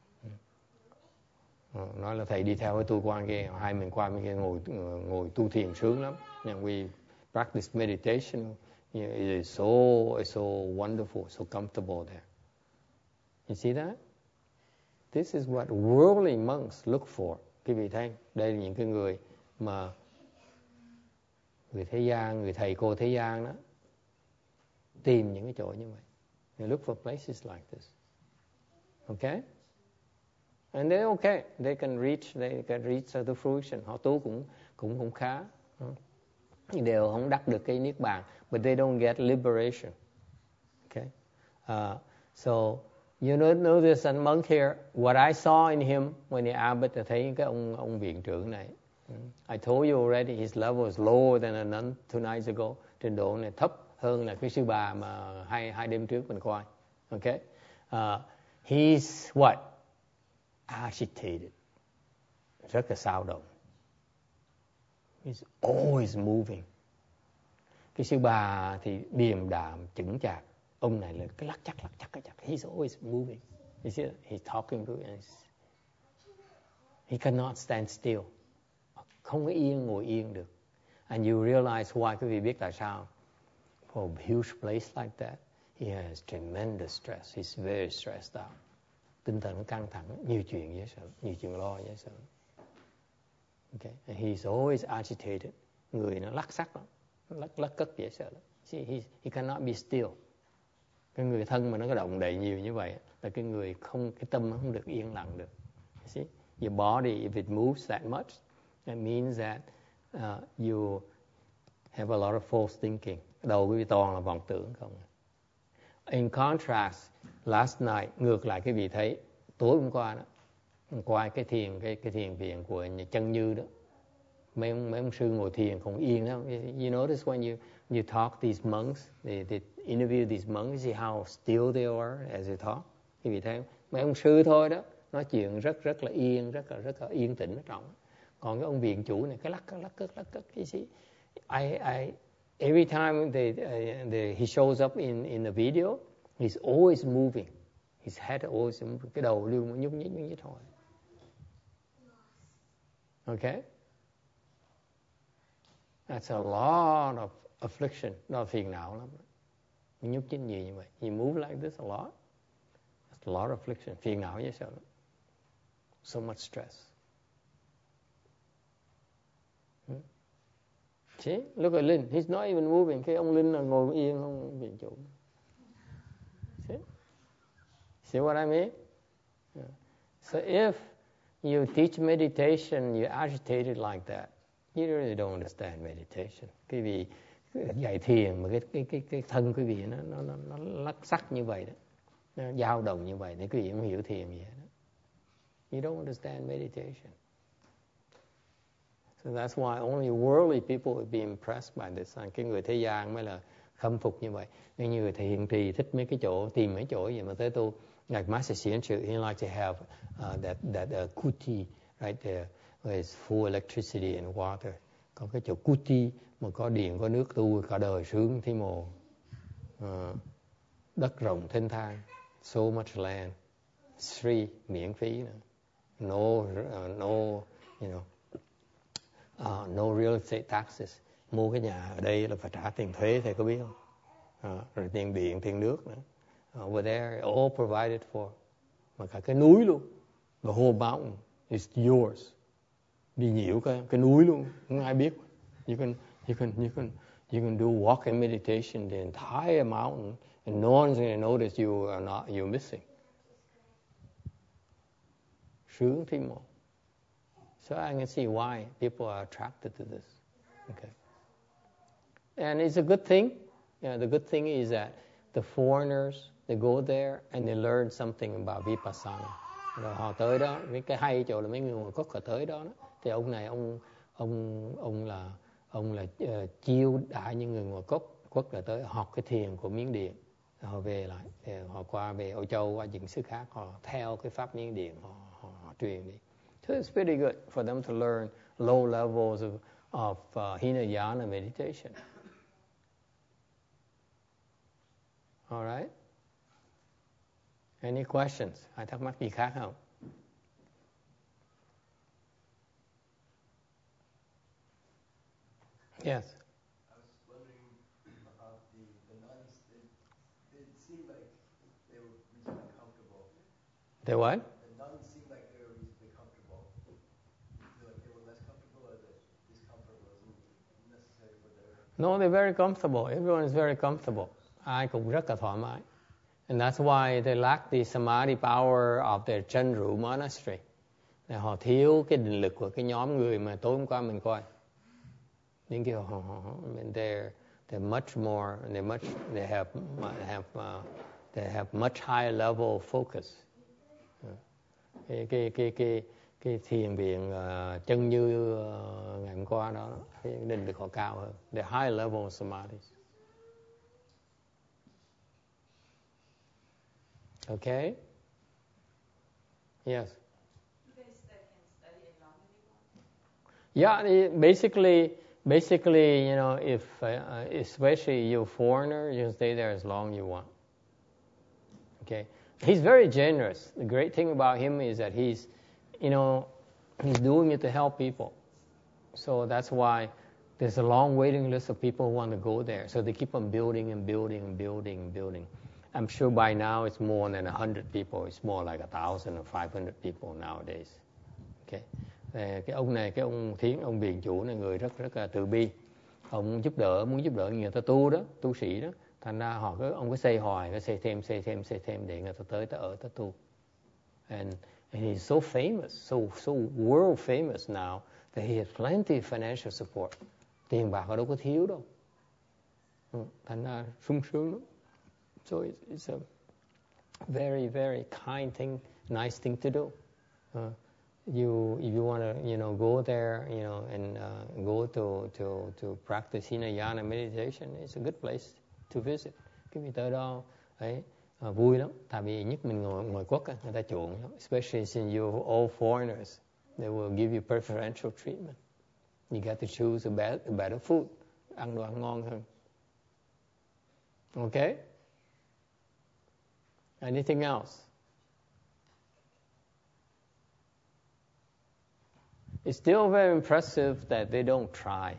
Nói là thầy đi theo với tôi qua kia, hai mình qua bên kia ngồi tu thiền sướng lắm. And we practice meditation. It is so wonderful, so comfortable there. You see that? This is what worldly monks look for. Quý vị thấy, đây là những cái người mà người thế gian, người thầy cô thế gian đó, tìm những cái chỗ như vậy. They look for places like this. Okay? And they're okay. They can reach the fruition. Họ tu cũng khá. đều không đắc được cái niết bàn, but they don't get liberation. Okay, so you notice that monk here. What I saw in him when he abbot, thấy cái ông viện trưởng này. I told you already, his level is lower than a nun 2 nights ago. Trình độ này thấp hơn là cái sư bà mà hai đêm trước mình coi. Okay, he's what? Agitated, rất là xao động. He's always moving. Cái sư bà thì điềm đạm, chững chạc. Ông này là cái lắc chắc. He's always moving. You see, he's talking to us. He cannot stand still. Không có ngồi yên được. And you realize why, quý vị biết tại sao? For a huge place like that, he has tremendous stress. He's very stressed out. Tinh thần căng thẳng, nhiều chuyện dễ sợ, nhiều chuyện lo dễ sợ. Okay, and he's always agitated. Người nó lắc sắc lắm, lắc cất dễ sợ lắm. See, he cannot be still. Cái người thân mà nó có động đậy nhiều như vậy là cái người không, cái tâm nó không được yên lặng được. See, your body, if it moves that much, that means that you have a lot of false thinking. Đầu quý vị toàn là vọng tưởng không. In contrast, last night, ngược lại cái vị thấy tối hôm qua đó, qua cái thiền viện của nhà Chân Như đó, mấy ông sư ngồi thiền không yên đó. You notice when you talk these monks, they interview these monks, see how still they are as they talk. Quý vị thấy mấy ông sư thôi đó, nói chuyện rất là yên, rất là yên tĩnh ở trong. Còn cái ông viện chủ này cái lắc cất, you see. Every time he shows up in the video, he's always moving. His head always moving. Cái đầu luôn nhúc nhích thôi. Okay? That's a lot of affliction. Nó phiền não lắm. Nhúc nhích gì như vậy. He move like this a lot. That's a lot of affliction. Phiền não dễ sợ lắm. So much stress. See, look at Linh. He's not even moving. Cái ông Linh là ngồi yên không viện chủ. See what I mean? Yeah. So if you teach meditation, you agitate it like that, you really don't understand meditation. Cái vì dạy thiền mà cái thân quý vị nó lắc sắc như vậy đó, nó dao động như vậy thì quý vị không hiểu thiền gì hết đó. You don't understand meditation. So that's why only worldly people will be impressed by this. Cái người thế gian mới là khâm phục như vậy. Nên như người thiền trì thích mấy cái chỗ, tìm mấy chỗ gì mà tới tu. Like Master Hsien Trư, he like to have that kuti right there, where it's full electricity and water. Có cái chỗ kuti mà có điện, có nước, tu cả đời sướng thế mồ. Đất rộng thênh thang, so much land, free, miễn phí nữa. No, no real estate taxes. Mua cái nhà ở đây là phải trả tiền thuế, thầy có biết không? Rồi tiền điện, tiền nước nữa. Over there, all provided for. Mà cả cái núi luôn. The whole mountain is yours. Đi nhiễu cái núi luôn, không ai biết. You can do walking meditation the entire mountain, and no one's going to notice you're missing. Sướng thế mà. So I can see why people are attracted to this. Okay. And it's a good thing. Yeah, the good thing is that the foreigners, they go there and they learn something about Vipassana. Rồi họ tới đó, cái hay chỗ là mấy người ngồi cốc họ tới đó, thì ông này ông là chiêu đãi những người ngồi cốc là tới học cái thiền của Miến Điện. Họ về lại, họ qua về Âu Châu, qua những xứ khác, họ theo cái pháp Miến Điện, họ truyền đi. So it's pretty good for them to learn low levels of Hinayana meditation. All right? Any questions? Ai thắc mắc gì khác không? Yes. I was wondering about the nuns. They seemed like they were reasonably comfortable. They what? The nuns seemed like they were reasonably comfortable. Do you feel like they were less comfortable, or that discomfort wasn't necessary for their... No, they're very comfortable. Everyone is very comfortable. Ai cũng rất là thoải mái. And that's why they lack the samadhi power of their Chenru monastery. Họ thiếu cái định lực của cái nhóm người mà tối hôm qua mình coi. Những cái they're much more, they have much higher level focus. Cái thiền viện chân như ngày hôm qua đó, cái định lực họ cao hơn. The higher level of samadhi. Okay? Yes. You guys can study as long as you want. Yeah, basically, you know, if especially you're a foreigner, you can stay there as long as you want. Okay? He's very generous. The great thing about him is that he's doing it to help people. So that's why there's a long waiting list of people who want to go there. So they keep on building and building and building and building. I'm sure by now it's more than 100 people. It's more like 1,000 or 500 people nowadays. Okay. Cái ông này, cái ông Thiến, ông Biền Chủ này, người rất là từ bi. Ông muốn giúp đỡ người ta tu đó, tu sĩ đó. Thành ra ông cứ xây hoài, cứ xây thêm để người ta tới ở ta tu. And he's so famous, so world famous now that he has plenty of financial support. Tiền bạc ở đâu có thiếu đâu. Thành ra sung sướng lắm. So it's a very, very kind thing, nice thing to do. If you want to, go there, and go to practice Hinayana meditation, it's a good place to visit. Cái vị tới đó ấy vui lắm. Tại vì nhất mình ngồi ngoài quốc người ta chuộng lắm. Especially since you're all foreigners, they will give you preferential treatment. You got to choose a better food. Ăn đồ ăn ngon hơn. Okay? Anything else? It's still very impressive that they don't try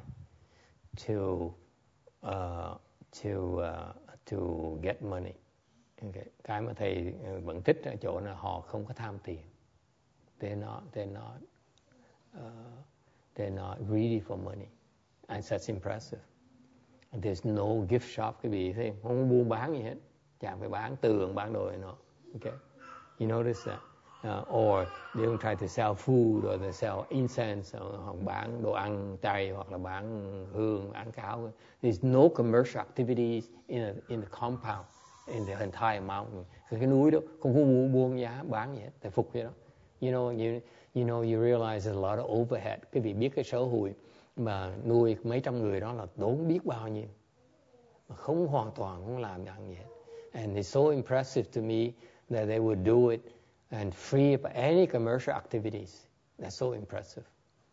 to get money. Okay. Cái mà thầy vẫn thích ở chỗ là họ không có tham tiền. They're not greedy for money. And that's impressive. And there's no gift shop, cái gì thế, không buôn bán gì hết. Chẳng phải bán tường, bán đồ này nọ. Okay. You notice that? Or they don't try to sell food, or they sell incense, hoặc bán đồ ăn chay, hoặc là bán hương, bán cáo. There's no commercial activities in the compound, in the entire mountain. Cái núi đó không có buôn giá bán gì hết, tại phục vậy đó. You realize there's a lot of overhead. Cái vị biết cái sở hụi mà nuôi mấy trăm người đó là tốn biết bao nhiêu, mà hoàn toàn không làm gì hết. And it's so impressive to me that they would do it and free of any commercial activities. That's so impressive.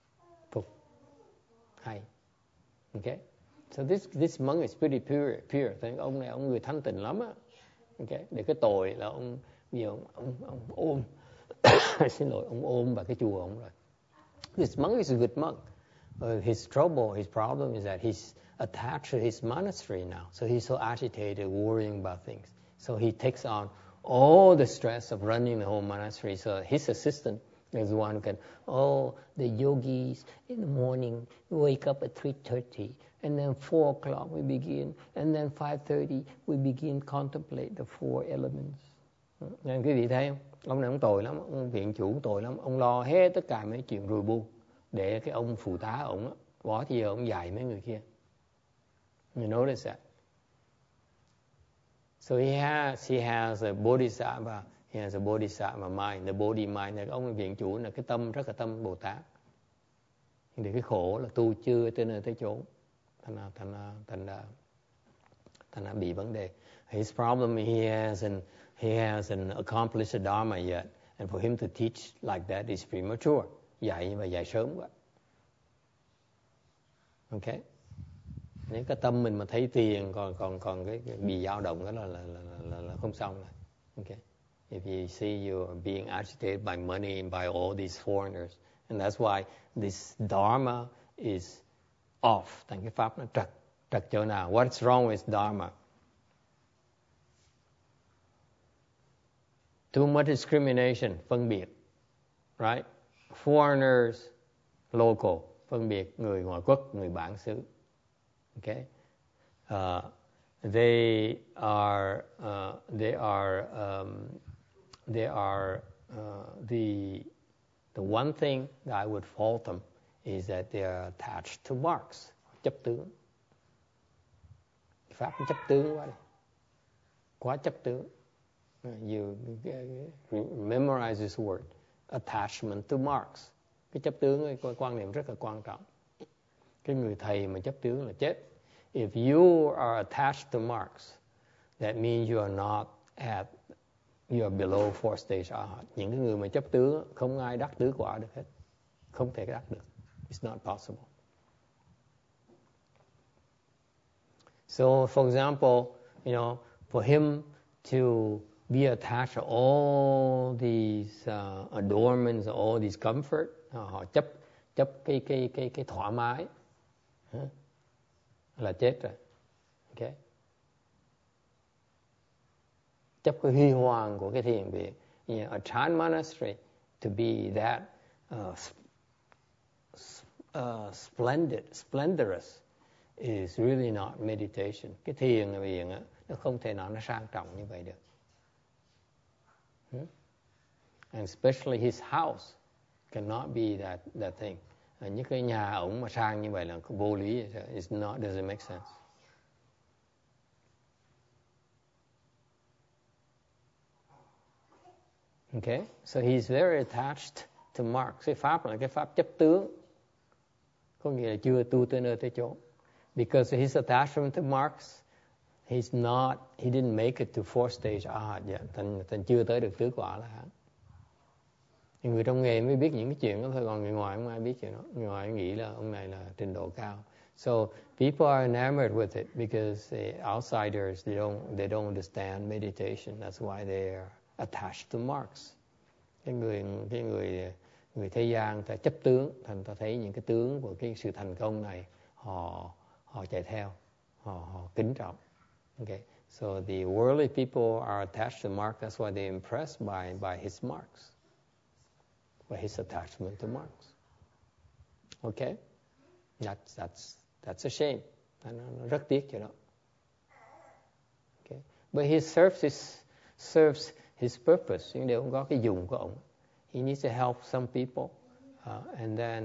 Hay. Okay? So this monk is pretty pure. Ông này, ông người thanh tịnh lắm á. Okay? Để cái tội là ông ôm xin lỗi, ông ôm vào cái chùa ông rồi. This monk is a good monk. His problem is that he's attached to his monastery now. So he's so agitated, worrying about things. So he takes on all the stress of running the whole monastery. So his assistant is the one who can, the yogis in the morning wake up at 3:30, and then 4 o'clock we begin, and then 5:30 we begin contemplate the 4 elements. Nên quý vị thấy không? Ông này ông tồi lắm, ông viện chủ tồi lắm. Ông lo hết tất cả mấy chuyện rùi bu để cái ông phụ tá ông á, bỏ thì giờ ông dạy mấy người kia. You notice that? So he has a bodhisattva. He has a bodhisattva mind. The bodhi mind là ông viện chủ là cái tâm, rất là tâm Bồ Tát. Nhưng cái khổ là tu chưa tới nơi tới chỗ. Thành ra bị vấn đề. His problem, he hasn't accomplished the Dharma yet. And for him to teach like that is premature. Dạy nhưng mà dạy sớm quá. Okay? Nếu cái tâm mình mà thấy tiền còn cái bị dao động đó là không xong rồi. Okay. If you see you are being agitated by money and by all these foreigners, and that's why this Dharma is off. Thành cái pháp nó trật chỗ nào? What's wrong with Dharma? Too much discrimination, phân biệt, right? Foreigners, local, phân biệt người ngoại quốc, người bản xứ. Okay, they are the one thing that I would fault them is that they are attached to marks. chấp tướng. Pháp chấp tướng quá đi, quá chấp tướng. You memorize this word, attachment to marks. Cái chấp tướng ấy, quan niệm rất là quan trọng. Cái người thầy mà chấp tướng là chết. If you are attached to marks, that means you are not at, you are below fourth stage arhat. Những cái người mà chấp tướng không ai đắc tứ quả được hết, không thể đắc được. It's not possible. So, for example, for him to be attached to all these adornments, all these comfort, họ chấp cái thoải mái, là chết rồi. Okay. Chấp cái huy hoàng của cái thiền viện. A Chan monastery to be that splendorous is really not meditation. Cái thiền viện nó không thể nào nó sang trọng như vậy được. And especially his house cannot be that thing. Những cái nhà ổng mà sang như vậy là vô lý. Doesn't make sense. Okay, so he's very attached to marks. Cái pháp là cái pháp chấp tướng, có nghĩa là chưa tu tới nơi tới chỗ. Because his attachment to marks, he didn't make it to fourth stage arhat yet. Thành chưa tới được tứ quả là hán. Người trong nghề mới biết những cái chuyện đó thôi, còn người ngoài không ai biết chuyện đó. Người ngoài nghĩ là ông này là trình độ cao. So people are enamored with it because the outsiders they don't understand meditation. That's why they are attached to marks. Cái người thế gian ta chấp tướng, thành ta thấy những cái tướng của cái sự thành công này, họ chạy theo, họ kính trọng. Okay, so the worldly people are attached to marks. That's why they're impressed by his marks, by his attachment to marks. Okay, that's a shame. Nó rất tiếc cho đó. Okay, but he serves his purpose. Nhưng đều không có cái dùng của ông. He needs to help some people, and then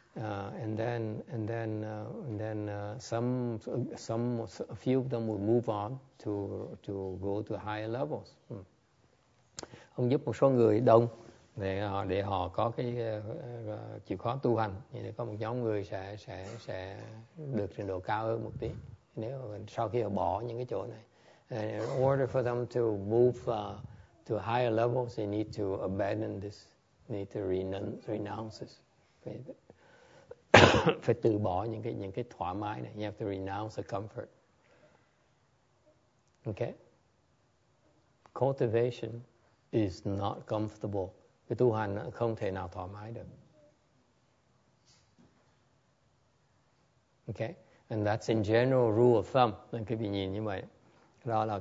a few of them will move on to go to higher levels. Ông giúp một số người đông để họ có cái chịu khó tu hành. Thì có một nhóm người sẽ được trình độ cao hơn một tí. Nếu sau khi họ bỏ những cái chỗ này, and in order for them to move to higher levels, they need to abandon this, need to renounce this. Phải từ bỏ những cái thoải mái này. You have to renounce the comfort. Okay? Cultivation is not comfortable. Cái tu hành không thể nào thoải mái được. Okay? And that's in general rule of thumb. Nên quý vị nhìn như vậy. Đó là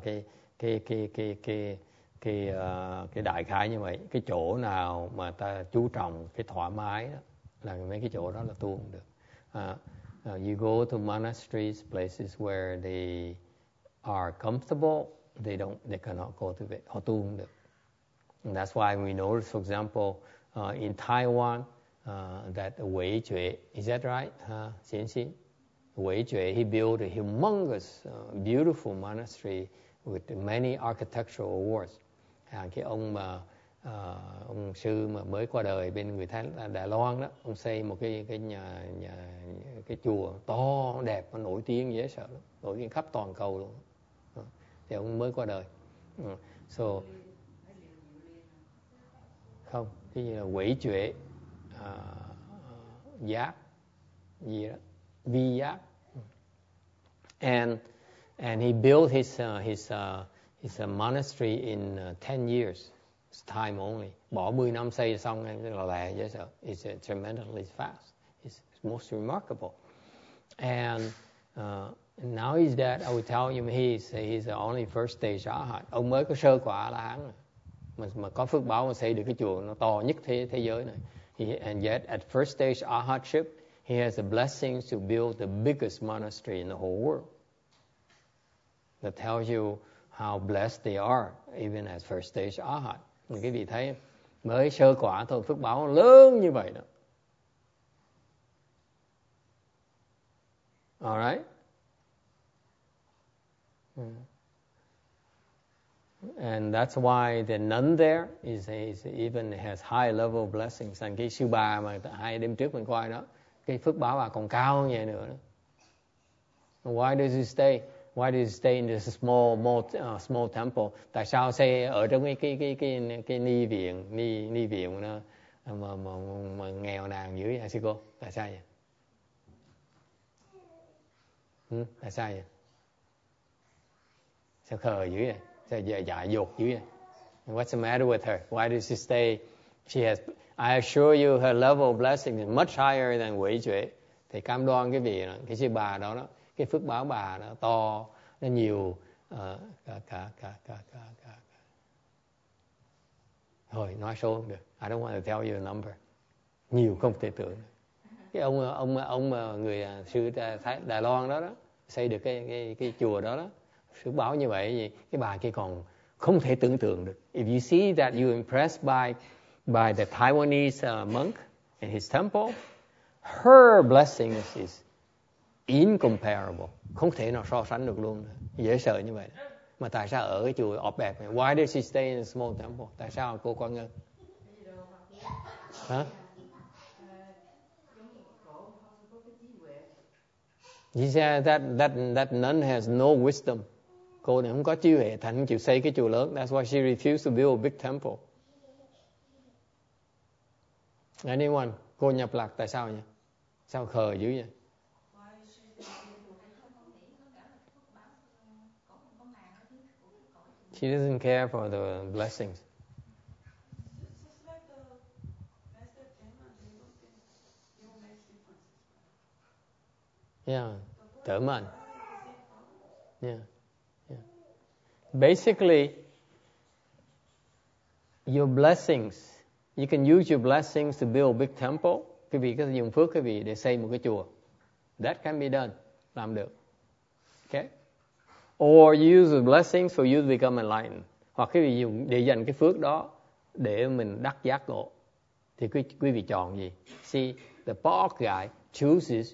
cái đại khái như vậy. Cái chỗ nào mà ta chú trọng cái thoải mái đó, là mấy cái chỗ đó là tu không được. You go to monasteries, places where they are comfortable, they cannot cultivate. Họ tu không được. And that's why we notice, for example, in Taiwan, that Wei Jue, is that right? Xin xin. Wei Jue, he built a humongous, beautiful monastery with many architectural awards. Cái ông sư mà mới qua đời bên người Đài Loan đó, ông xây một cái chùa to đẹp, nó nổi tiếng dễ sợ lắm, nổi tiếng khắp toàn cầu luôn. Thì ông mới qua đời. So không, cái gì là Quỷ Tuệ Giác gì đó, Vi Giác. And he built his monastery in 10 years. It's time only. Bỏ 10 năm xây xong là lẹ dễ sợ. It's tremendously fast. It's most remarkable. And now he's dead. I would tell you he's the only first stage arhat. Ông mới có sơ quả A-la-hán. Mà có phước báo mà xây được cái chùa nó to nhất thế giới này. And yet at first stage arhatship, he has the blessings to build the biggest monastery in the whole world. That tells you how blessed they are, even as first stage arhat. Quý vị thấy mới sơ quả thôi, phước báo lớn như vậy đó. All right? And that's why the nun there is even has high level blessings. Thành cái sư bà mà 2 đêm trước mình coi đó, cái phước báo bà còn cao hơn vậy nữa. Why does he stay? Why does he stay in this small temple? Tại sao xây ở trong cái ni viện nó mà nghèo nàn dữ vậy sư cô? Tại sao vậy? Tại sao vậy? Sao khờ dữ vậy? Sao dại dột dữ vậy? What's the matter with her? Why does she stay? I assure you her level of blessing is much higher than Huệ Duệ. Thì cam đoan cái vị cái sư bà đó, cái phước báo bà nó to, nó nhiều Thôi nói số không được. I don't want to tell you a number. Nhiều không thể tưởng. Cái ông người sư Đài Loan đó xây được cái chùa đó phước báo như vậy gì cái bà kia còn không thể tưởng tượng được. If you see that you're impressed by the Taiwanese monk in his temple, her blessing is incomparable, không thể nào so sánh được luôn. Dễ sợ như vậy. Mà tại sao ở cái chùa ọp ẹp này? Why does she stay in a small temple? Tại sao cô Quan Ngân? Hả? He said that nun has no wisdom. Cô này không có trí huệ, thành không chịu xây cái chùa lớn. That's why she refused to build a big temple. Anyone? Cô nhập lạc tại sao nhỉ? Sao khờ dữ vậy? She doesn't care for the blessings. Just like the Master Tema, they don't think it will make difference. Yeah, Tử Mệnh. Yeah. Basically, your blessings, you can use your blessings to build a big temple. Quý vị có thể dùng phước quý vị để xây một cái chùa. That can be done. Làm được. Okay? Or use the blessings for you to become enlightened. Hoặc quý vị dùng để dành cái phước đó để mình đắc giác ngộ. Thì quý vị chọn gì? See, the Paok guy chooses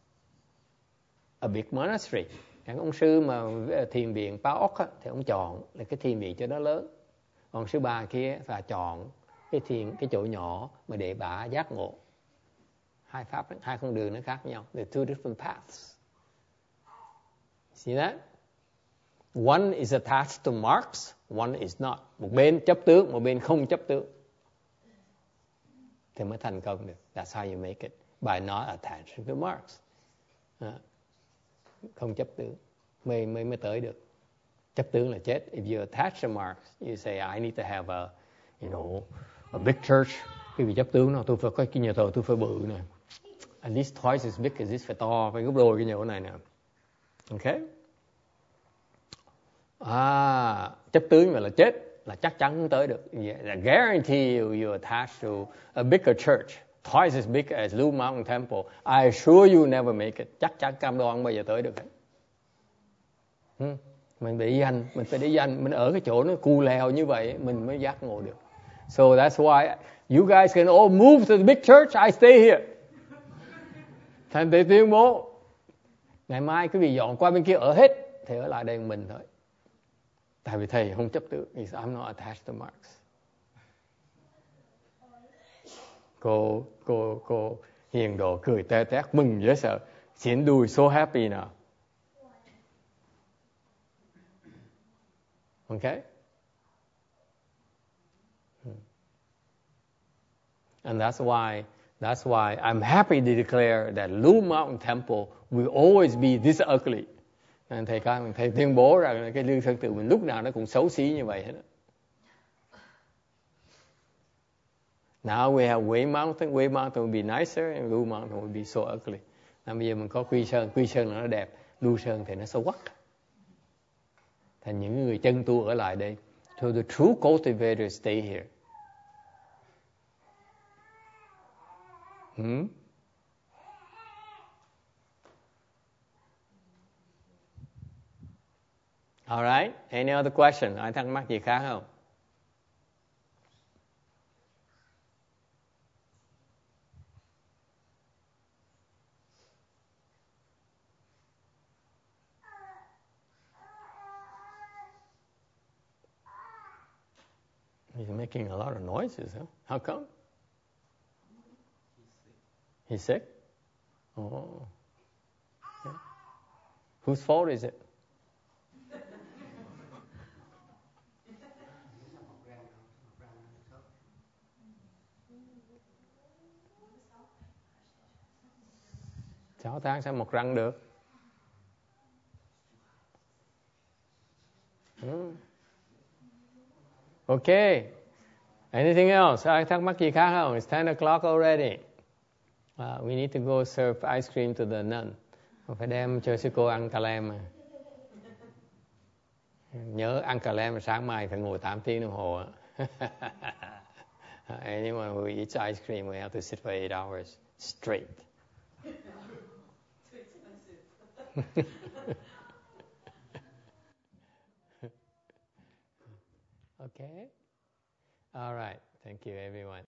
a big monastery. Cái ông sư mà thiền viện Paok thì ông chọn là cái thiền viện cho nó lớn. Còn sư bà kia phải chọn cái chỗ nhỏ mà để bà giác ngộ. Hai con đường nó khác nhau. They're two different paths. See that? One is attached to marks, one is not. Một bên chấp tướng, một bên không chấp tướng. Thì mới thành công được. That's how you make it. By not attaching to marks. Không chấp tướng mới tới được. Chấp tướng là chết. If you attach to marks, you say I need to have a big church. Khi vì chấp tướng nó tôi phải có cái nhà thờ tôi phải bự nè. At least twice as big as this, phải to, phải gấp đôi cái nhà này nè. Okay? Chấp tướng mà là chết là chắc chắn không tới được. I guarantee you attached to a bigger church, twice as big as Blue Mountain Temple. I assure you never make it. Chắc chắn cam đoan không bao giờ tới được hết. Mình phải để danh, mình ở cái chỗ nó cù lèo như vậy mình mới giác ngộ được. So that's why you guys can all move to the big church, I stay here. Thành thầy tuyên bố ngày mai quý vị dọn qua bên kia ở hết, thì ở lại đây mình thôi. Tại vì thầy không chấp tướng. I'm not attached to marks. Cô hiền đồ cười tê tét mừng dễ sợ. Xiển đùi so happy now. Okay? And that's why I'm happy to declare that Blue Mountain Temple will always be this ugly. Thầy tuyên bố rằng cái Lương Sơn Tự mình lúc nào nó cũng xấu xí như vậy hết. Now we have Huệ Mountain will be nicer and Blue Mountain will be so ugly. Bây giờ mình có Quy Sơn nó đẹp, Lưu Sơn thì nó xấu quắc. Thành những người chân tu ở lại đây. So the true cultivators stay here. All right. Any other question? Ai thắc mắc gì khác không? He's making a lot of noises, huh? How come? He's sick? Oh. Okay. Whose fault is it? Sáu tháng sao mọc răng được? Okay. Anything else? Ai thắc mắc gì khác không? It's 10 o'clock already. We need to go serve ice cream to the nun. Phải đem cho sư cô ăn cà lem. Nhớ ăn cà lem sáng mai phải ngồi 8 tiếng đồng hồ. Anyone who eats ice cream we have to sit for 8 hours straight. Okay. All right. Thank you, everyone.